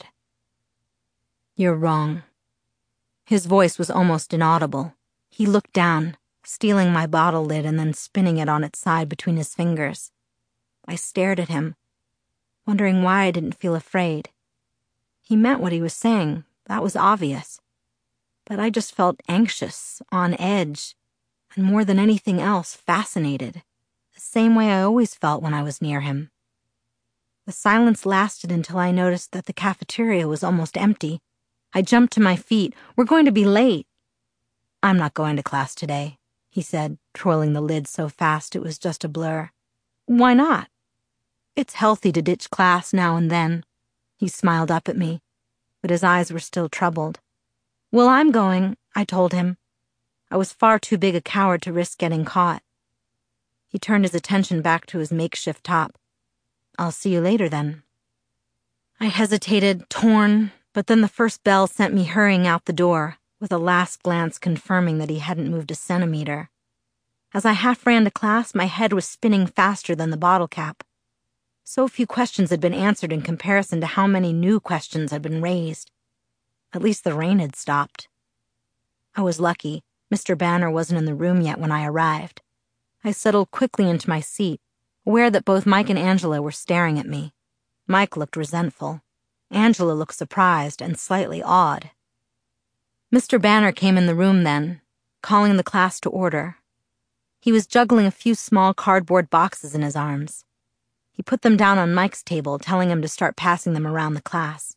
You're wrong. His voice was almost inaudible. He looked down, stealing my bottle lid and then spinning it on its side between his fingers. I stared at him, wondering why I didn't feel afraid. He meant what he was saying, that was obvious. But I just felt anxious, on edge, and more than anything else, fascinated, the same way I always felt when I was near him. The silence lasted until I noticed that the cafeteria was almost empty. I jumped to my feet. We're going to be late. I'm not going to class today, he said, twirling the lid so fast it was just a blur. Why not? It's healthy to ditch class now and then. He smiled up at me, but his eyes were still troubled. Well, I'm going, I told him. I was far too big a coward to risk getting caught. He turned his attention back to his makeshift top. I'll see you later, then. I hesitated, torn, but then the first bell sent me hurrying out the door, with a last glance confirming that he hadn't moved a centimeter. As I half ran to class, my head was spinning faster than the bottle cap. So few questions had been answered in comparison to how many new questions had been raised. At least the rain had stopped. I was lucky. Mister Banner wasn't in the room yet when I arrived. I settled quickly into my seat, aware that both Mike and Angela were staring at me. Mike looked resentful. Angela looked surprised and slightly awed. Mister Banner came in the room then, calling the class to order. He was juggling a few small cardboard boxes in his arms. He put them down on Mike's table, telling him to start passing them around the class.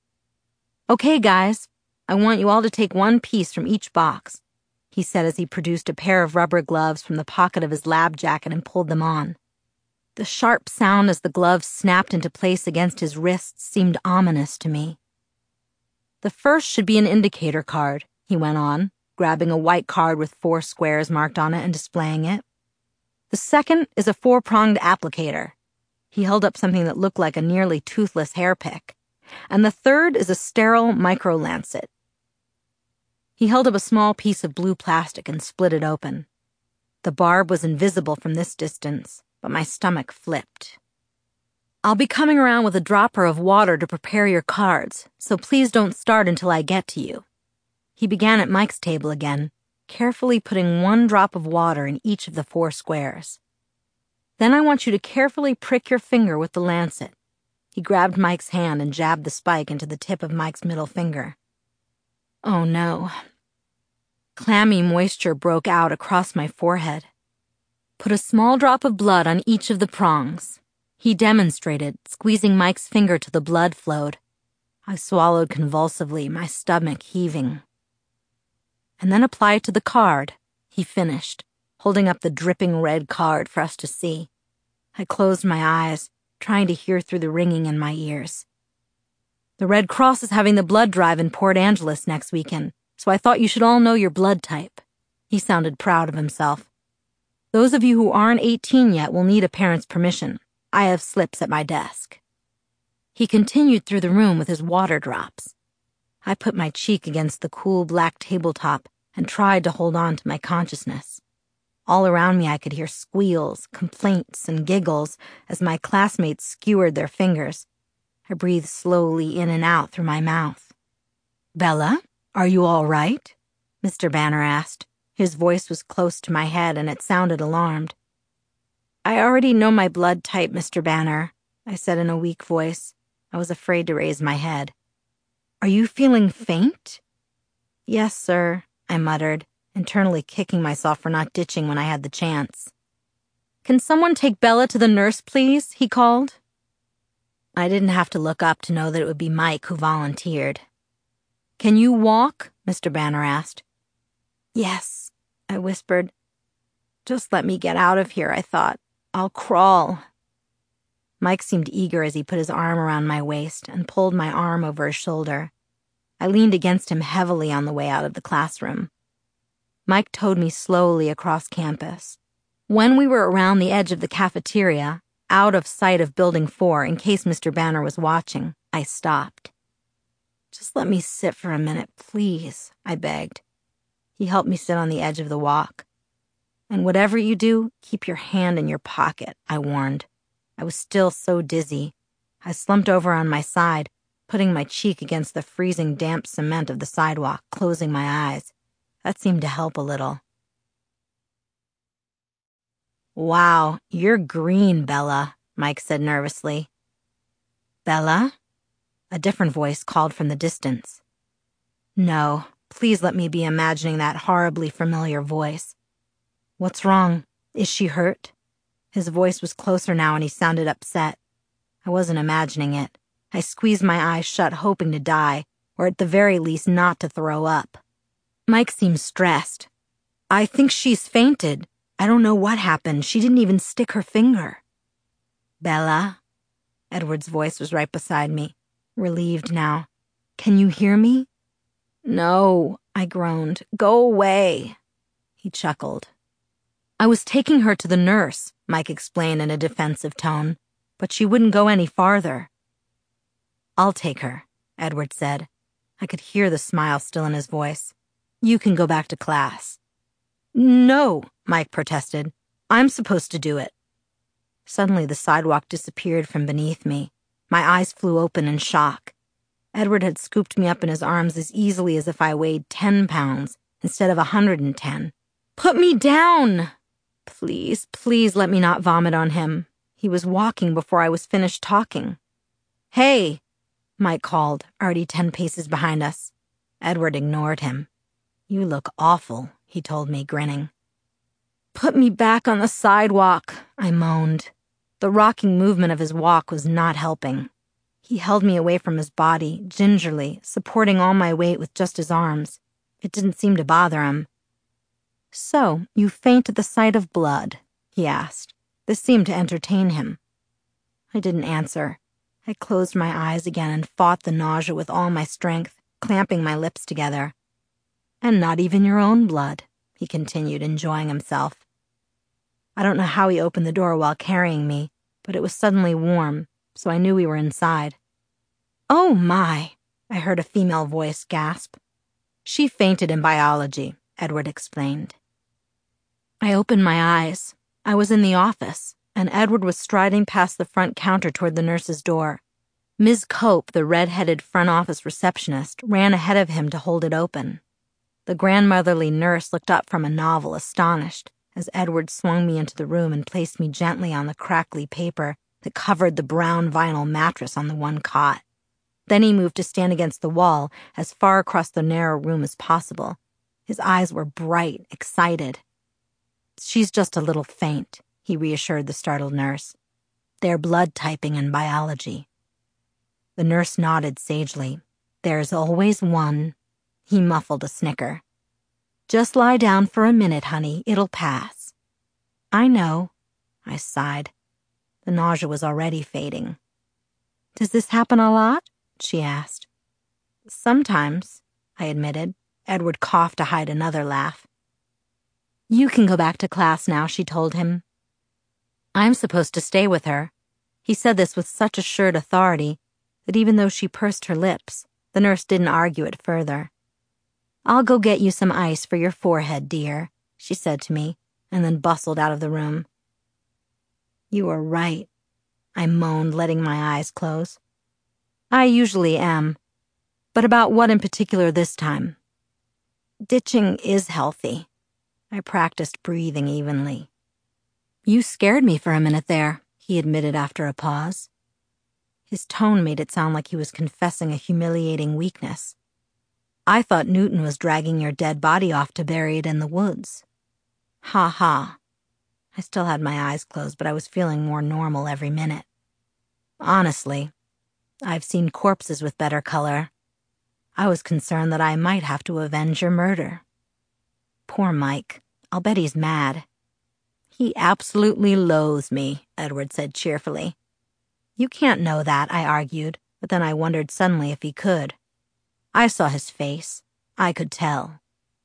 Okay, guys, I want you all to take one piece from each box, he said as he produced a pair of rubber gloves from the pocket of his lab jacket and pulled them on. The sharp sound as the gloves snapped into place against his wrists seemed ominous to me. The first should be an indicator card, he went on, grabbing a white card with four squares marked on it and displaying it. The second is a four-pronged applicator. He held up something that looked like a nearly toothless hair pick. And the third is a sterile micro-lancet. He held up a small piece of blue plastic and split it open. The barb was invisible from this distance, but my stomach flipped. I'll be coming around with a dropper of water to prepare your cards, so please don't start until I get to you. He began at Mike's table again, carefully putting one drop of water in each of the four squares. Then I want you to carefully prick your finger with the lancet. He grabbed Mike's hand and jabbed the spike into the tip of Mike's middle finger. Oh no. Clammy moisture broke out across my forehead. Put a small drop of blood on each of the prongs. He demonstrated, squeezing Mike's finger till the blood flowed. I swallowed convulsively, my stomach heaving. And then apply it to the card, he finished, holding up the dripping red card for us to see. I closed my eyes, trying to hear through the ringing in my ears. The Red Cross is having the blood drive in Port Angeles next weekend, so I thought you should all know your blood type. He sounded proud of himself. Those of you who aren't eighteen yet will need a parent's permission. I have slips at my desk. He continued through the room with his water drops. I put my cheek against the cool black tabletop and tried to hold on to my consciousness. All around me I could hear squeals, complaints, and giggles as my classmates skewered their fingers. I breathed slowly in and out through my mouth. Bella, are you all right? Mister Banner asked. His voice was close to my head and it sounded alarmed. I already know my blood type, Mister Banner, I said in a weak voice. I was afraid to raise my head. Are you feeling faint? Yes, sir, I muttered, internally kicking myself for not ditching when I had the chance. Can someone take Bella to the nurse, please? He called. I didn't have to look up to know that it would be Mike who volunteered. Can you walk? Mister Banner asked. Yes, I whispered. Just let me get out of here, I thought. I'll crawl. Mike seemed eager as he put his arm around my waist and pulled my arm over his shoulder. I leaned against him heavily on the way out of the classroom. Mike towed me slowly across campus. When we were around the edge of the cafeteria, out of sight of Building four in case Mister Banner was watching, I stopped. Just let me sit for a minute, please, I begged. He helped me sit on the edge of the walk. And whatever you do, keep your hand in your pocket, I warned. I was still so dizzy. I slumped over on my side, putting my cheek against the freezing damp cement of the sidewalk, closing my eyes. That seemed to help a little. Wow, you're green, Bella, Mike said nervously. Bella? A different voice called from the distance. No, please let me be imagining that horribly familiar voice. What's wrong? Is she hurt? His voice was closer now and he sounded upset. I wasn't imagining it. I squeezed my eyes shut, hoping to die, or at the very least not to throw up. Mike seemed stressed. I think she's fainted. I don't know what happened. She didn't even stick her finger. Bella? Edward's voice was right beside me, relieved now. Can you hear me? No, I groaned. Go away. He chuckled. I was taking her to the nurse, Mike explained in a defensive tone, but she wouldn't go any farther. I'll take her, Edward said. I could hear the smile still in his voice. You can go back to class. No, Mike protested. I'm supposed to do it. Suddenly the sidewalk disappeared from beneath me. My eyes flew open in shock. Edward had scooped me up in his arms as easily as if I weighed ten pounds instead of a hundred and ten. Put me down! Please, please let me not vomit on him. He was walking before I was finished talking. Hey, Mike called, already ten paces behind us. Edward ignored him. You look awful, he told me, grinning. Put me back on the sidewalk, I moaned. The rocking movement of his walk was not helping. He held me away from his body, gingerly, supporting all my weight with just his arms. It didn't seem to bother him. So, you faint at the sight of blood, he asked. This seemed to entertain him. I didn't answer. I closed my eyes again and fought the nausea with all my strength, clamping my lips together. And not even your own blood, he continued, enjoying himself. I don't know how he opened the door while carrying me, but it was suddenly warm, so I knew we were inside. Oh my, I heard a female voice gasp. She fainted in biology, Edward explained. I opened my eyes. I was in the office, and Edward was striding past the front counter toward the nurse's door. Miz Cope, the red-headed front office receptionist, ran ahead of him to hold it open. The grandmotherly nurse looked up from a novel, astonished, as Edward swung me into the room and placed me gently on the crackly paper that covered the brown vinyl mattress on the one cot. Then he moved to stand against the wall, as far across the narrow room as possible. His eyes were bright, excited. She's just a little faint, he reassured the startled nurse. They're blood typing in biology. The nurse nodded sagely. There's always one. He muffled a snicker. Just lie down for a minute, honey. It'll pass. I know, I sighed. The nausea was already fading. Does this happen a lot? She asked. Sometimes, I admitted. Edward coughed to hide another laugh. You can go back to class now, she told him. I'm supposed to stay with her. He said this with such assured authority that even though she pursed her lips, the nurse didn't argue it further. I'll go get you some ice for your forehead, dear, she said to me, and then bustled out of the room. You are right, I moaned, letting my eyes close. I usually am, but about what in particular this time? Ditching is healthy. I practiced breathing evenly. You scared me for a minute there, he admitted after a pause. His tone made it sound like he was confessing a humiliating weakness. I thought Newton was dragging your dead body off to bury it in the woods. Ha ha. I still had my eyes closed, but I was feeling more normal every minute. Honestly, I've seen corpses with better color. I was concerned that I might have to avenge your murder. Poor Mike. I'll bet he's mad. He absolutely loathes me, Edward said cheerfully. You can't know that, I argued, but then I wondered suddenly if he could. I saw his face. I could tell.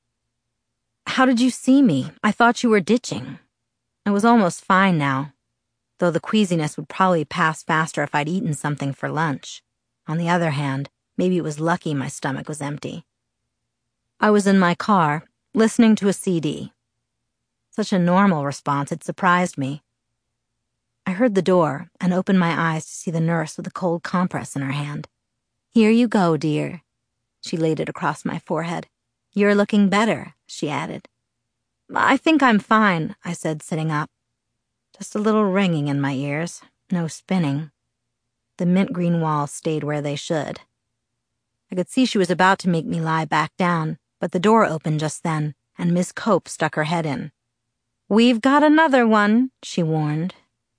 How did you see me? I thought you were ditching. I was almost fine now, though the queasiness would probably pass faster if I'd eaten something for lunch. On the other hand, maybe it was lucky my stomach was empty. I was in my car, listening to a C D. Such a normal response, it surprised me. I heard the door and opened my eyes to see the nurse with a cold compress in her hand. Here you go, dear. She laid it across my forehead. You're looking better, she added. I think I'm fine, I said, sitting up. Just a little ringing in my ears, no spinning. The mint green walls stayed where they should. I could see she was about to make me lie back down, but the door opened just then, and Miss Cope stuck her head in. We've got another one, she warned.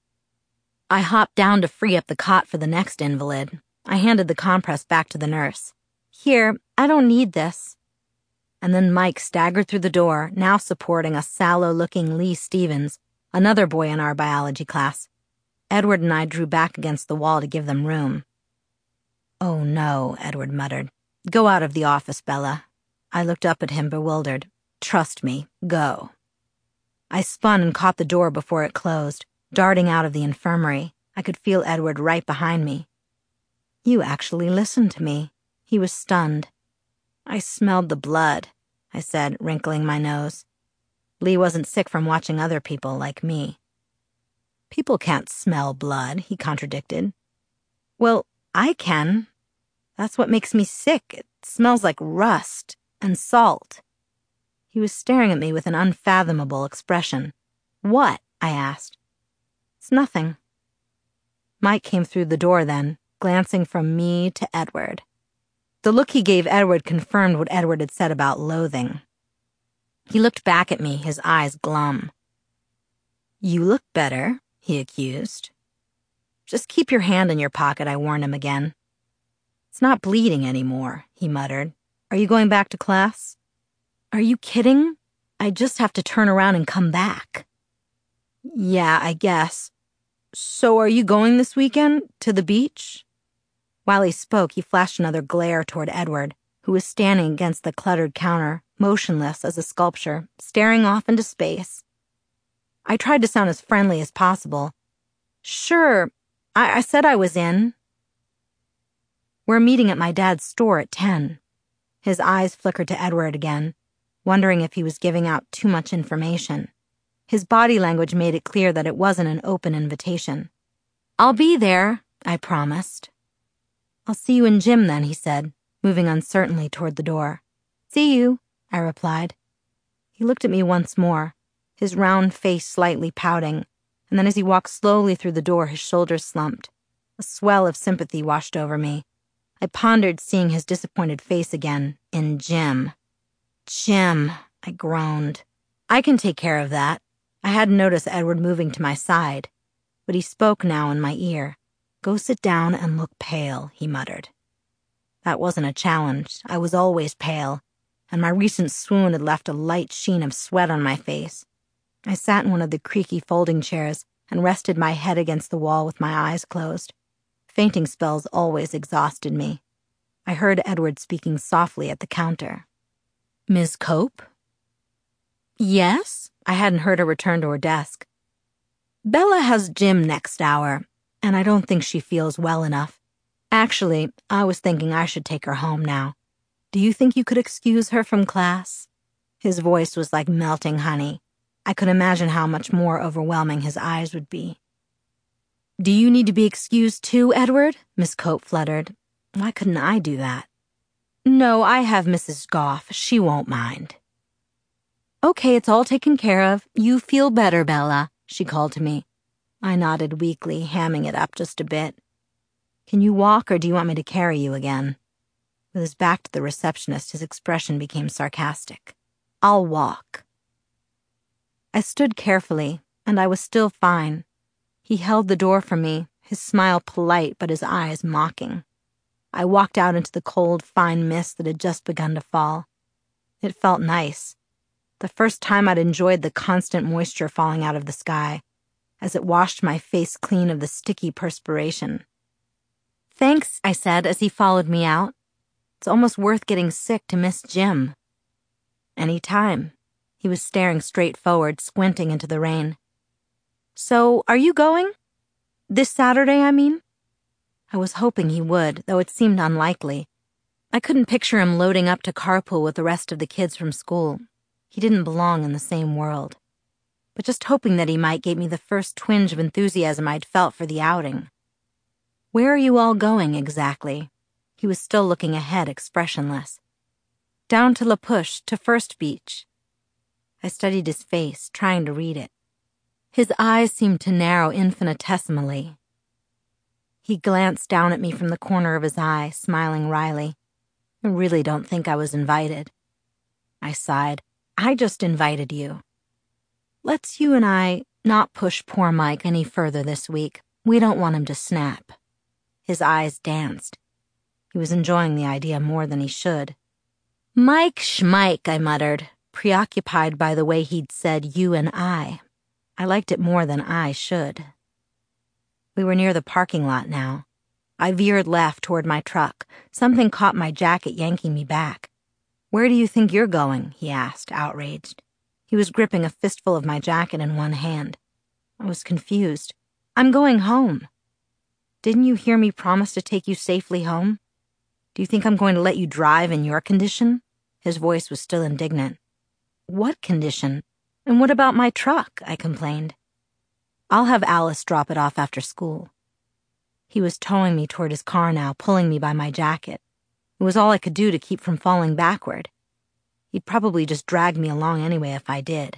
I hopped down to free up the cot for the next invalid. I handed the compress back to the nurse. Here, I don't need this. And then Mike staggered through the door, now supporting a sallow-looking Lee Stevens, another boy in our biology class. Edward and I drew back against the wall to give them room. Oh, no, Edward muttered. Go out of the office, Bella. I looked up at him, bewildered. Trust me, go. I spun and caught the door before it closed, darting out of the infirmary. I could feel Edward right behind me. You actually listened to me. He was stunned. I smelled the blood, I said, wrinkling my nose. Lee wasn't sick from watching other people like me. People can't smell blood, he contradicted. Well, I can. That's what makes me sick. It smells like rust and salt. He was staring at me with an unfathomable expression. What? I asked. It's nothing. Mike came through the door then, glancing from me to Edward. The look he gave Edward confirmed what Edward had said about loathing. He looked back at me, his eyes glum. You look better, he accused. Just keep your hand in your pocket, I warned him again. It's not bleeding anymore, he muttered. Are you going back to class? Are you kidding? I just have to turn around and come back. Yeah, I guess. So are you going this weekend? To the beach? While he spoke, he flashed another glare toward Edward, who was standing against the cluttered counter, motionless as a sculpture, staring off into space. I tried to sound as friendly as possible. Sure, I, I said I was in. We're meeting at my dad's store at ten. His eyes flickered to Edward again, wondering if he was giving out too much information. His body language made it clear that it wasn't an open invitation. I'll be there, I promised. I'll see you in gym then, he said, moving uncertainly toward the door. See you, I replied. He looked at me once more, his round face slightly pouting, and then as he walked slowly through the door, his shoulders slumped. A swell of sympathy washed over me. I pondered seeing his disappointed face again, in gym. Gym, I groaned. I can take care of that. I hadn't noticed Edward moving to my side, but he spoke now in my ear. Go sit down and look pale, he muttered. That wasn't a challenge. I was always pale, and my recent swoon had left a light sheen of sweat on my face. I sat in one of the creaky folding chairs and rested my head against the wall with my eyes closed. Fainting spells always exhausted me. I heard Edward speaking softly at the counter. Miss Cope? Yes? I hadn't heard her return to her desk. Bella has gym next hour, and I don't think she feels well enough. Actually, I was thinking I should take her home now. Do you think you could excuse her from class? His voice was like melting honey. I could imagine how much more overwhelming his eyes would be. Do you need to be excused too, Edward? Miss Cope fluttered. Why couldn't I do that? No, I have Missus Goff. She won't mind. Okay, it's all taken care of. You feel better, Bella, she called to me. I nodded weakly, hamming it up just a bit. Can you walk, or do you want me to carry you again? With his back to the receptionist, his expression became sarcastic. I'll walk. I stood carefully, And I was still fine. He held the door for me, his smile polite but his eyes mocking. I walked out into the cold, fine mist that had just begun to fall. It felt nice. The first time I'd enjoyed the constant moisture falling out of the sky, as it washed my face clean of the sticky perspiration. "Thanks," I said as he followed me out. "It's almost worth getting sick to miss Jim." "Any time." He was staring straight forward, squinting into the rain. "So, are you going? This Saturday, I mean?" I was hoping he would, though it seemed unlikely. I couldn't picture him loading up to carpool with the rest of the kids from school. He didn't belong in the same world. But just hoping that he might gave me the first twinge of enthusiasm I'd felt for the outing. "Where are you all going, exactly?" He was still looking ahead, expressionless. "Down to La Push, to First Beach." I studied his face, trying to read it. His eyes seemed to narrow infinitesimally. He glanced down at me from the corner of his eye, smiling wryly. "I really don't think I was invited." I sighed. "I just invited you." "Let's you and I not push poor Mike any further this week. We don't want him to snap." His eyes danced. He was enjoying the idea more than he should. "Mike schmike," I muttered, preoccupied by the way he'd said you and I. I liked it more than I should. We were near the parking lot now. I veered left toward my truck. Something caught my jacket, yanking me back. "Where do you think you're going?" he asked, outraged. He was gripping a fistful of my jacket in one hand. I was confused. "I'm going home." "Didn't you hear me promise to take you safely home? Do you think I'm going to let you drive in your condition?" His voice was still indignant. "What condition? And what about my truck?" I complained. "I'll have Alice drop it off after school." He was towing me toward his car now, pulling me by my jacket. It was all I could do to keep from falling backward. He'd probably just drag me along anyway if I did.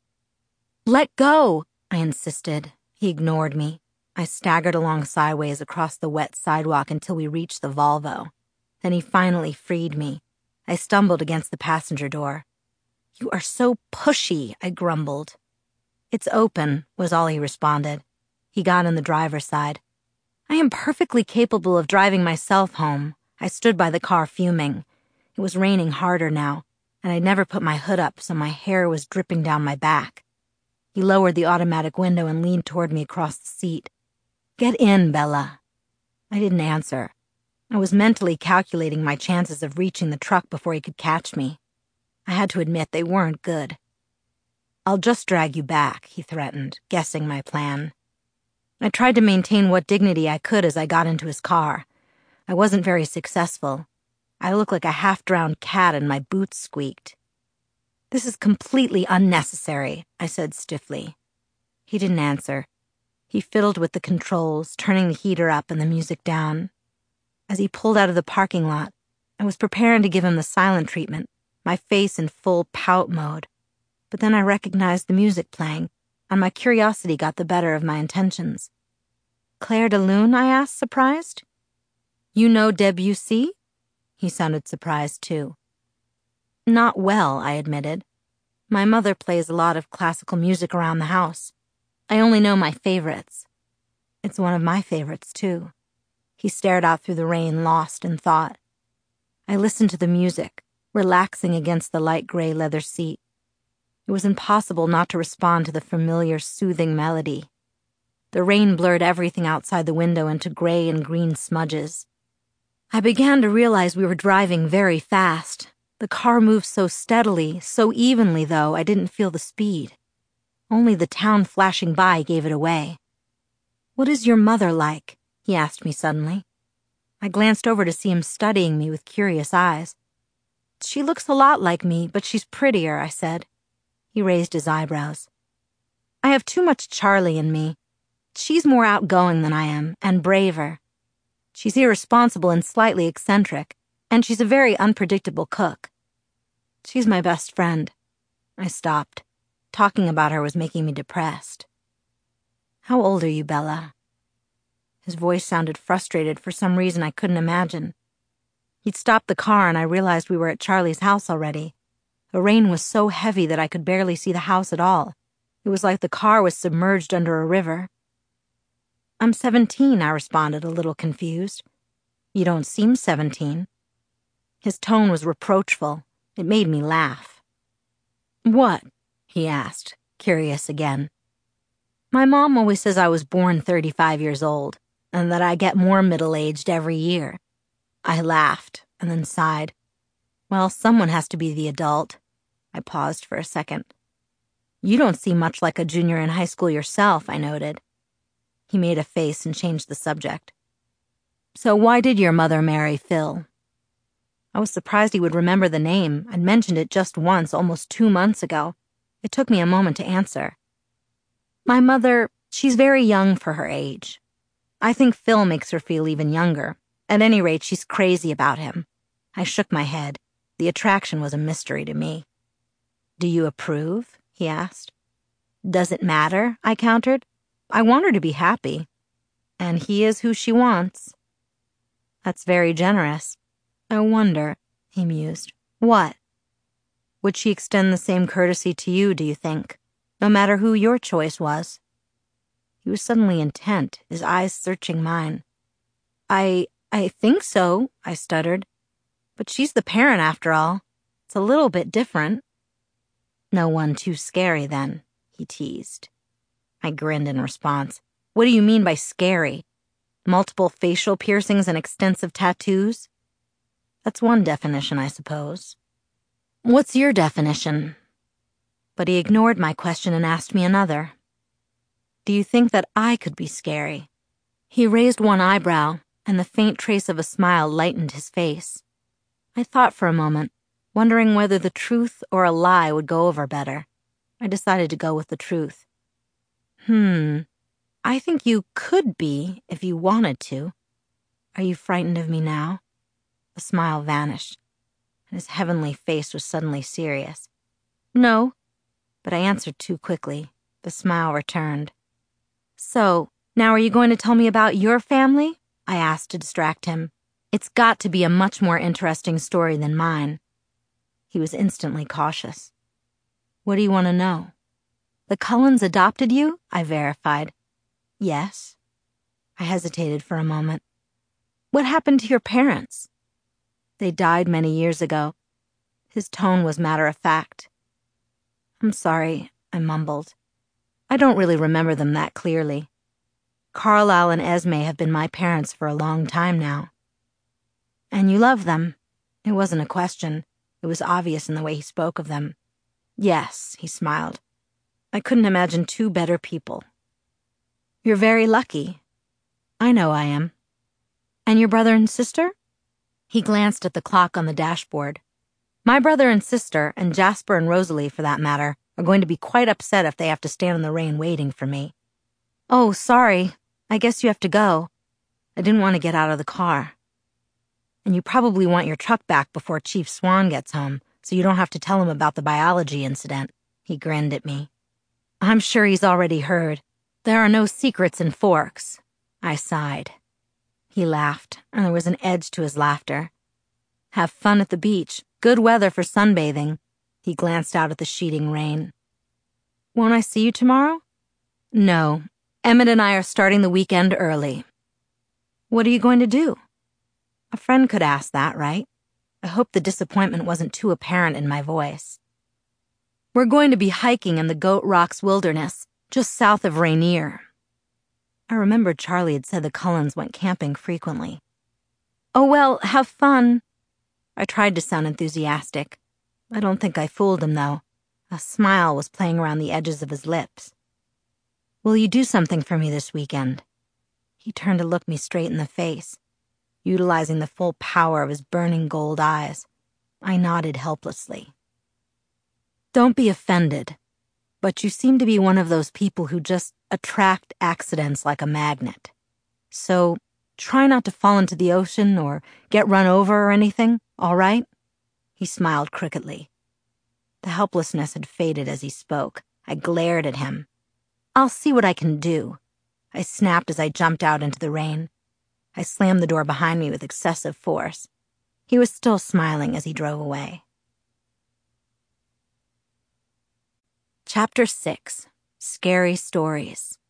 "Let go," I insisted. He ignored me. I staggered along sideways across the wet sidewalk until we reached the Volvo. Then he finally freed me. I stumbled against the passenger door. "You are so pushy," I grumbled. "It's open," was all he responded. He got in the driver's side. I am perfectly capable of driving myself home. I stood by the car fuming. It was raining harder now, and I'd never put my hood up, so my hair was dripping down my back. He lowered the automatic window and leaned toward me across the seat. "Get in, Bella." I didn't answer. I was mentally calculating my chances of reaching the truck before he could catch me. I had to admit they weren't good. "I'll just drag you back," he threatened, guessing my plan. I tried to maintain what dignity I could as I got into his car. I wasn't very successful. I looked like a half-drowned cat and my boots squeaked. "This is completely unnecessary," I said stiffly. He didn't answer. He fiddled with the controls, turning the heater up and the music down. As he pulled out of the parking lot, I was preparing to give him the silent treatment, my face in full pout mode. But then I recognized the music playing, and my curiosity got the better of my intentions. "Clair de Lune?" I asked, surprised. "You know Debussy?" He sounded surprised, too. "Not well," I admitted. "My mother plays a lot of classical music around the house. I only know my favorites." "It's one of my favorites, too." He stared out through the rain, lost in thought. I listened to the music, relaxing against the light gray leather seat. It was impossible not to respond to the familiar, soothing melody. The rain blurred everything outside the window into gray and green smudges. I began to realize we were driving very fast. The car moved so steadily, so evenly, though, I didn't feel the speed. Only the town flashing by gave it away. "What is your mother like?" he asked me suddenly. I glanced over to see him studying me with curious eyes. "She looks a lot like me, but she's prettier," I said. He raised his eyebrows. "I have too much Charlie in me. She's more outgoing than I am, and braver. She's irresponsible and slightly eccentric, and she's a very unpredictable cook. She's my best friend." I stopped. Talking about her was making me depressed. "How old are you, Bella?" His voice sounded frustrated for some reason I couldn't imagine. He'd stopped the car, and I realized we were at Charlie's house already. The rain was so heavy that I could barely see the house at all. It was like the car was submerged under a river. I'm seventeen, I responded, a little confused. You don't seem seventeen. His tone was reproachful. It made me laugh. What? He asked, curious again. My mom always says I was born thirty-five years old, and that I get more middle-aged every year. I laughed, and then sighed. Well, someone has to be the adult. I paused for a second. You don't seem much like a junior in high school yourself, I noted. He made a face and changed the subject. So why did your mother marry Phil? I was surprised he would remember the name. I'd mentioned it just once, almost two months ago. It took me a moment to answer. My mother, she's very young for her age. I think Phil makes her feel even younger. At any rate, she's crazy about him. I shook my head. The attraction was a mystery to me. Do you approve? He asked. Does it matter? I countered. I want her to be happy. And he is who she wants. That's very generous. I wonder, he mused. What? Would she extend the same courtesy to you, do you think? No matter who your choice was? He was suddenly intent, his eyes searching mine. I, I think so, I stuttered. But she's the parent after all. It's a little bit different. No one too scary then, he teased. I grinned in response. What do you mean by scary? Multiple facial piercings and extensive tattoos? That's one definition, I suppose. What's your definition? But he ignored my question and asked me another. Do you think that I could be scary? He raised one eyebrow, and the faint trace of a smile lightened his face. I thought for a moment, wondering whether the truth or a lie would go over better. I decided to go with the truth. Hmm, I think you could be if you wanted to. Are you frightened of me now? The smile vanished, and his heavenly face was suddenly serious. No, but I answered too quickly. The smile returned. So, now are you going to tell me about your family? I asked to distract him. It's got to be a much more interesting story than mine. He was instantly cautious. What do you want to know? The Cullens adopted you? I verified. Yes. I hesitated for a moment. What happened to your parents? They died many years ago. His tone was matter-of-fact. I'm sorry, I mumbled. I don't really remember them that clearly. Carlisle and Esme have been my parents for a long time now. And you love them? It wasn't a question. It was obvious in the way he spoke of them. Yes, he smiled. I couldn't imagine two better people. You're very lucky. I know I am. And your brother and sister? He glanced at the clock on the dashboard. My brother and sister, and Jasper and Rosalie for that matter, are going to be quite upset if they have to stand in the rain waiting for me. Oh, sorry. I guess you have to go. I didn't want to get out of the car. And you probably want your truck back before Chief Swan gets home, so you don't have to tell him about the biology incident. He grinned at me. I'm sure he's already heard. There are no secrets in Forks. I sighed. He laughed, and there was an edge to his laughter. Have fun at the beach. Good weather for sunbathing. He glanced out at the sheeting rain. Won't I see you tomorrow? No. Emmett and I are starting the weekend early. What are you going to do? A friend could ask that, right? I hope the disappointment wasn't too apparent in my voice. We're going to be hiking in the Goat Rocks Wilderness, just south of Rainier. I remembered Charlie had said the Cullens went camping frequently. Oh, well, have fun. I tried to sound enthusiastic. I don't think I fooled him, though. A smile was playing around the edges of his lips. Will you do something for me this weekend? He turned to look me straight in the face, utilizing the full power of his burning gold eyes. I nodded helplessly. Don't be offended, but you seem to be one of those people who just attract accidents like a magnet. So try not to fall into the ocean or get run over or anything, all right? He smiled crookedly. The helplessness had faded as he spoke. I glared at him. I'll see what I can do. I snapped as I jumped out into the rain. I slammed the door behind me with excessive force. He was still smiling as he drove away. Chapter six. Scary stories.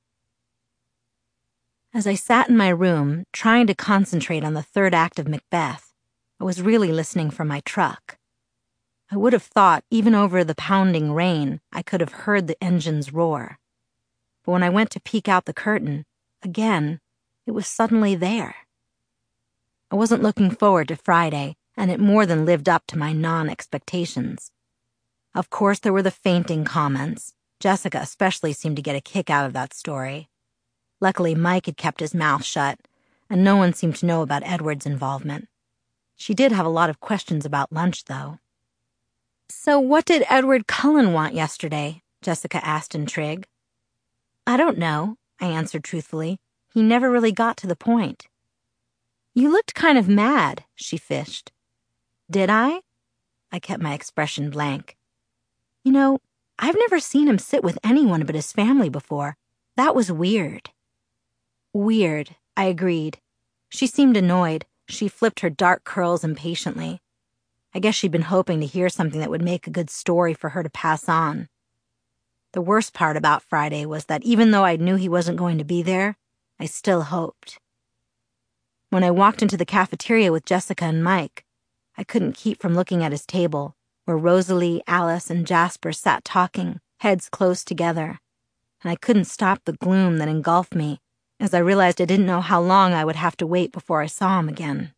As I sat in my room, trying to concentrate on the third act of Macbeth, I was really listening for my truck. I would have thought, even over the pounding rain, I could have heard the engine's roar. But when I went to peek out the curtain, again, it was suddenly there. I wasn't looking forward to Friday, and it more than lived up to my non-expectations. Of course, there were the fainting comments. Jessica especially seemed to get a kick out of that story. Luckily, Mike had kept his mouth shut, and no one seemed to know about Edward's involvement. She did have a lot of questions about lunch, though. "So what did Edward Cullen want yesterday?" Jessica asked intrigued. "I don't know," I answered truthfully. "He never really got to the point." "You looked kind of mad," she fished. "Did I?" I kept my expression blank. "You know, I've never seen him sit with anyone but his family before. That was weird." "Weird," I agreed. She seemed annoyed. She flipped her dark curls impatiently. I guess she'd been hoping to hear something that would make a good story for her to pass on. The worst part about Friday was that even though I knew he wasn't going to be there, I still hoped. When I walked into the cafeteria with Jessica and Mike, I couldn't keep from looking at his table, where Rosalie, Alice, and Jasper sat talking, heads close together, and I couldn't stop the gloom that engulfed me as I realized I didn't know how long I would have to wait before I saw him again.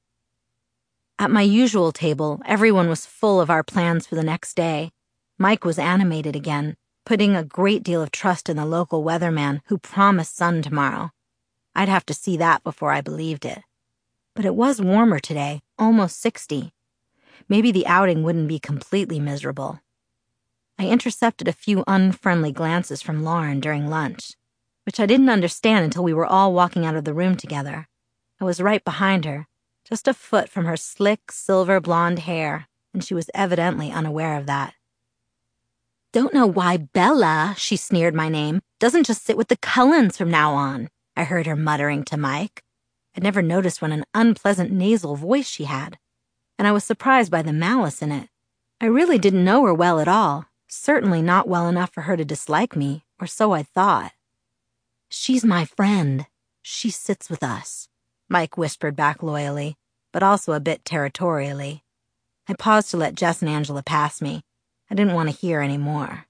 At my usual table, everyone was full of our plans for the next day. Mike was animated again, putting a great deal of trust in the local weatherman who promised sun tomorrow. I'd have to see that before I believed it. But it was warmer today, almost sixty. Maybe the outing wouldn't be completely miserable. I intercepted a few unfriendly glances from Lauren during lunch, which I didn't understand until we were all walking out of the room together. I was right behind her, just a foot from her slick, silver blonde hair, and she was evidently unaware of that. "Don't know why Bella," she sneered my name, "doesn't just sit with the Cullens from now on," I heard her muttering to Mike. I'd never noticed what an unpleasant nasal voice she had, and I was surprised by the malice in it. I really didn't know her well at all, certainly not well enough for her to dislike me, or so I thought. "She's my friend. She sits with us," Mike whispered back loyally, but also a bit territorially. I paused to let Jess and Angela pass me. I didn't want to hear any more.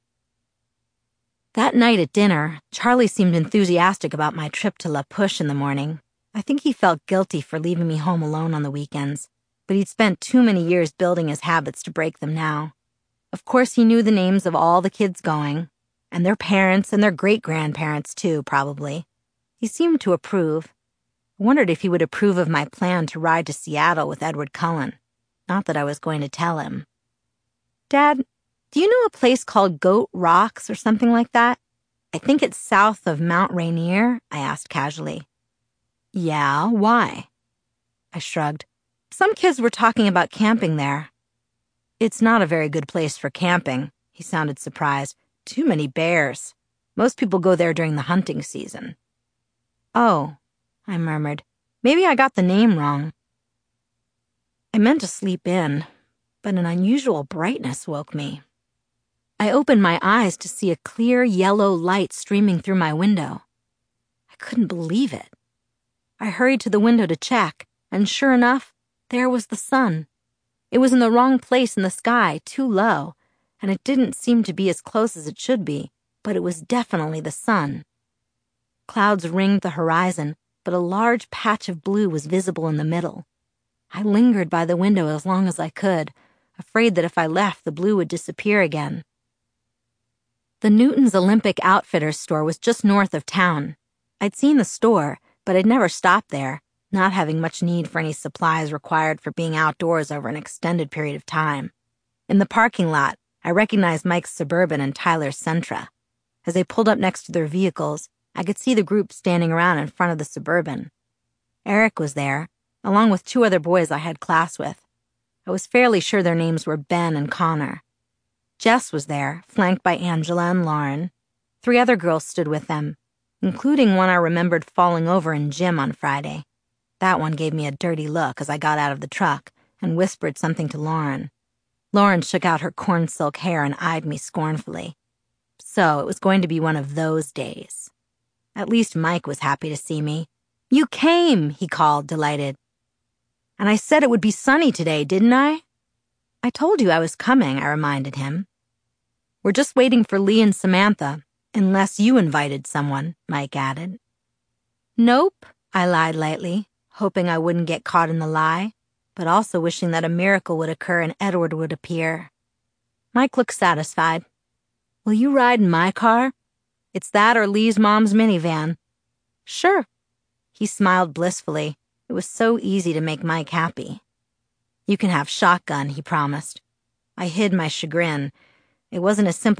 That night at dinner, Charlie seemed enthusiastic about my trip to La Push in the morning. I think he felt guilty for leaving me home alone on the weekends, but he'd spent too many years building his habits to break them now. Of course, he knew the names of all the kids going, and their parents and their great-grandparents, too, probably. He seemed to approve. I wondered if he would approve of my plan to ride to Seattle with Edward Cullen. Not that I was going to tell him. "Dad, do you know a place called Goat Rocks or something like that? I think it's south of Mount Rainier," I asked casually. "Yeah, why?" I shrugged. "Some kids were talking about camping there." "It's not a very good place for camping," he sounded surprised. "Too many bears. Most people go there during the hunting season." "Oh," I murmured. "Maybe I got the name wrong." I meant to sleep in, but an unusual brightness woke me. I opened my eyes to see a clear yellow light streaming through my window. I couldn't believe it. I hurried to the window to check, and sure enough, there was the sun. It was in the wrong place in the sky, too low, and it didn't seem to be as close as it should be, but it was definitely the sun. Clouds ringed the horizon, but a large patch of blue was visible in the middle. I lingered by the window as long as I could, afraid that if I left, the blue would disappear again. The Newton's Olympic Outfitters store was just north of town. I'd seen the store, but I'd never stopped there, not having much need for any supplies required for being outdoors over an extended period of time. In the parking lot, I recognized Mike's Suburban and Tyler's Sentra. As they pulled up next to their vehicles, I could see the group standing around in front of the Suburban. Eric was there, along with two other boys I had class with. I was fairly sure their names were Ben and Connor. Jess was there, flanked by Angela and Lauren. Three other girls stood with them, including one I remembered falling over in gym on Friday. That one gave me a dirty look as I got out of the truck and whispered something to Lauren. Lauren shook out her corn silk hair and eyed me scornfully. So it was going to be one of those days. At least Mike was happy to see me. "You came," he called, delighted. "And I said it would be sunny today, didn't I?" "I told you I was coming," I reminded him. "We're just waiting for Lee and Samantha, unless you invited someone," Mike added. "Nope," I lied lightly, hoping I wouldn't get caught in the lie, but also wishing that a miracle would occur and Edward would appear. Mike looked satisfied. "Will you ride in my car? It's that or Lee's mom's minivan." "Sure." He smiled blissfully. It was so easy to make Mike happy. "You can have shotgun," he promised. I hid my chagrin. It wasn't as simple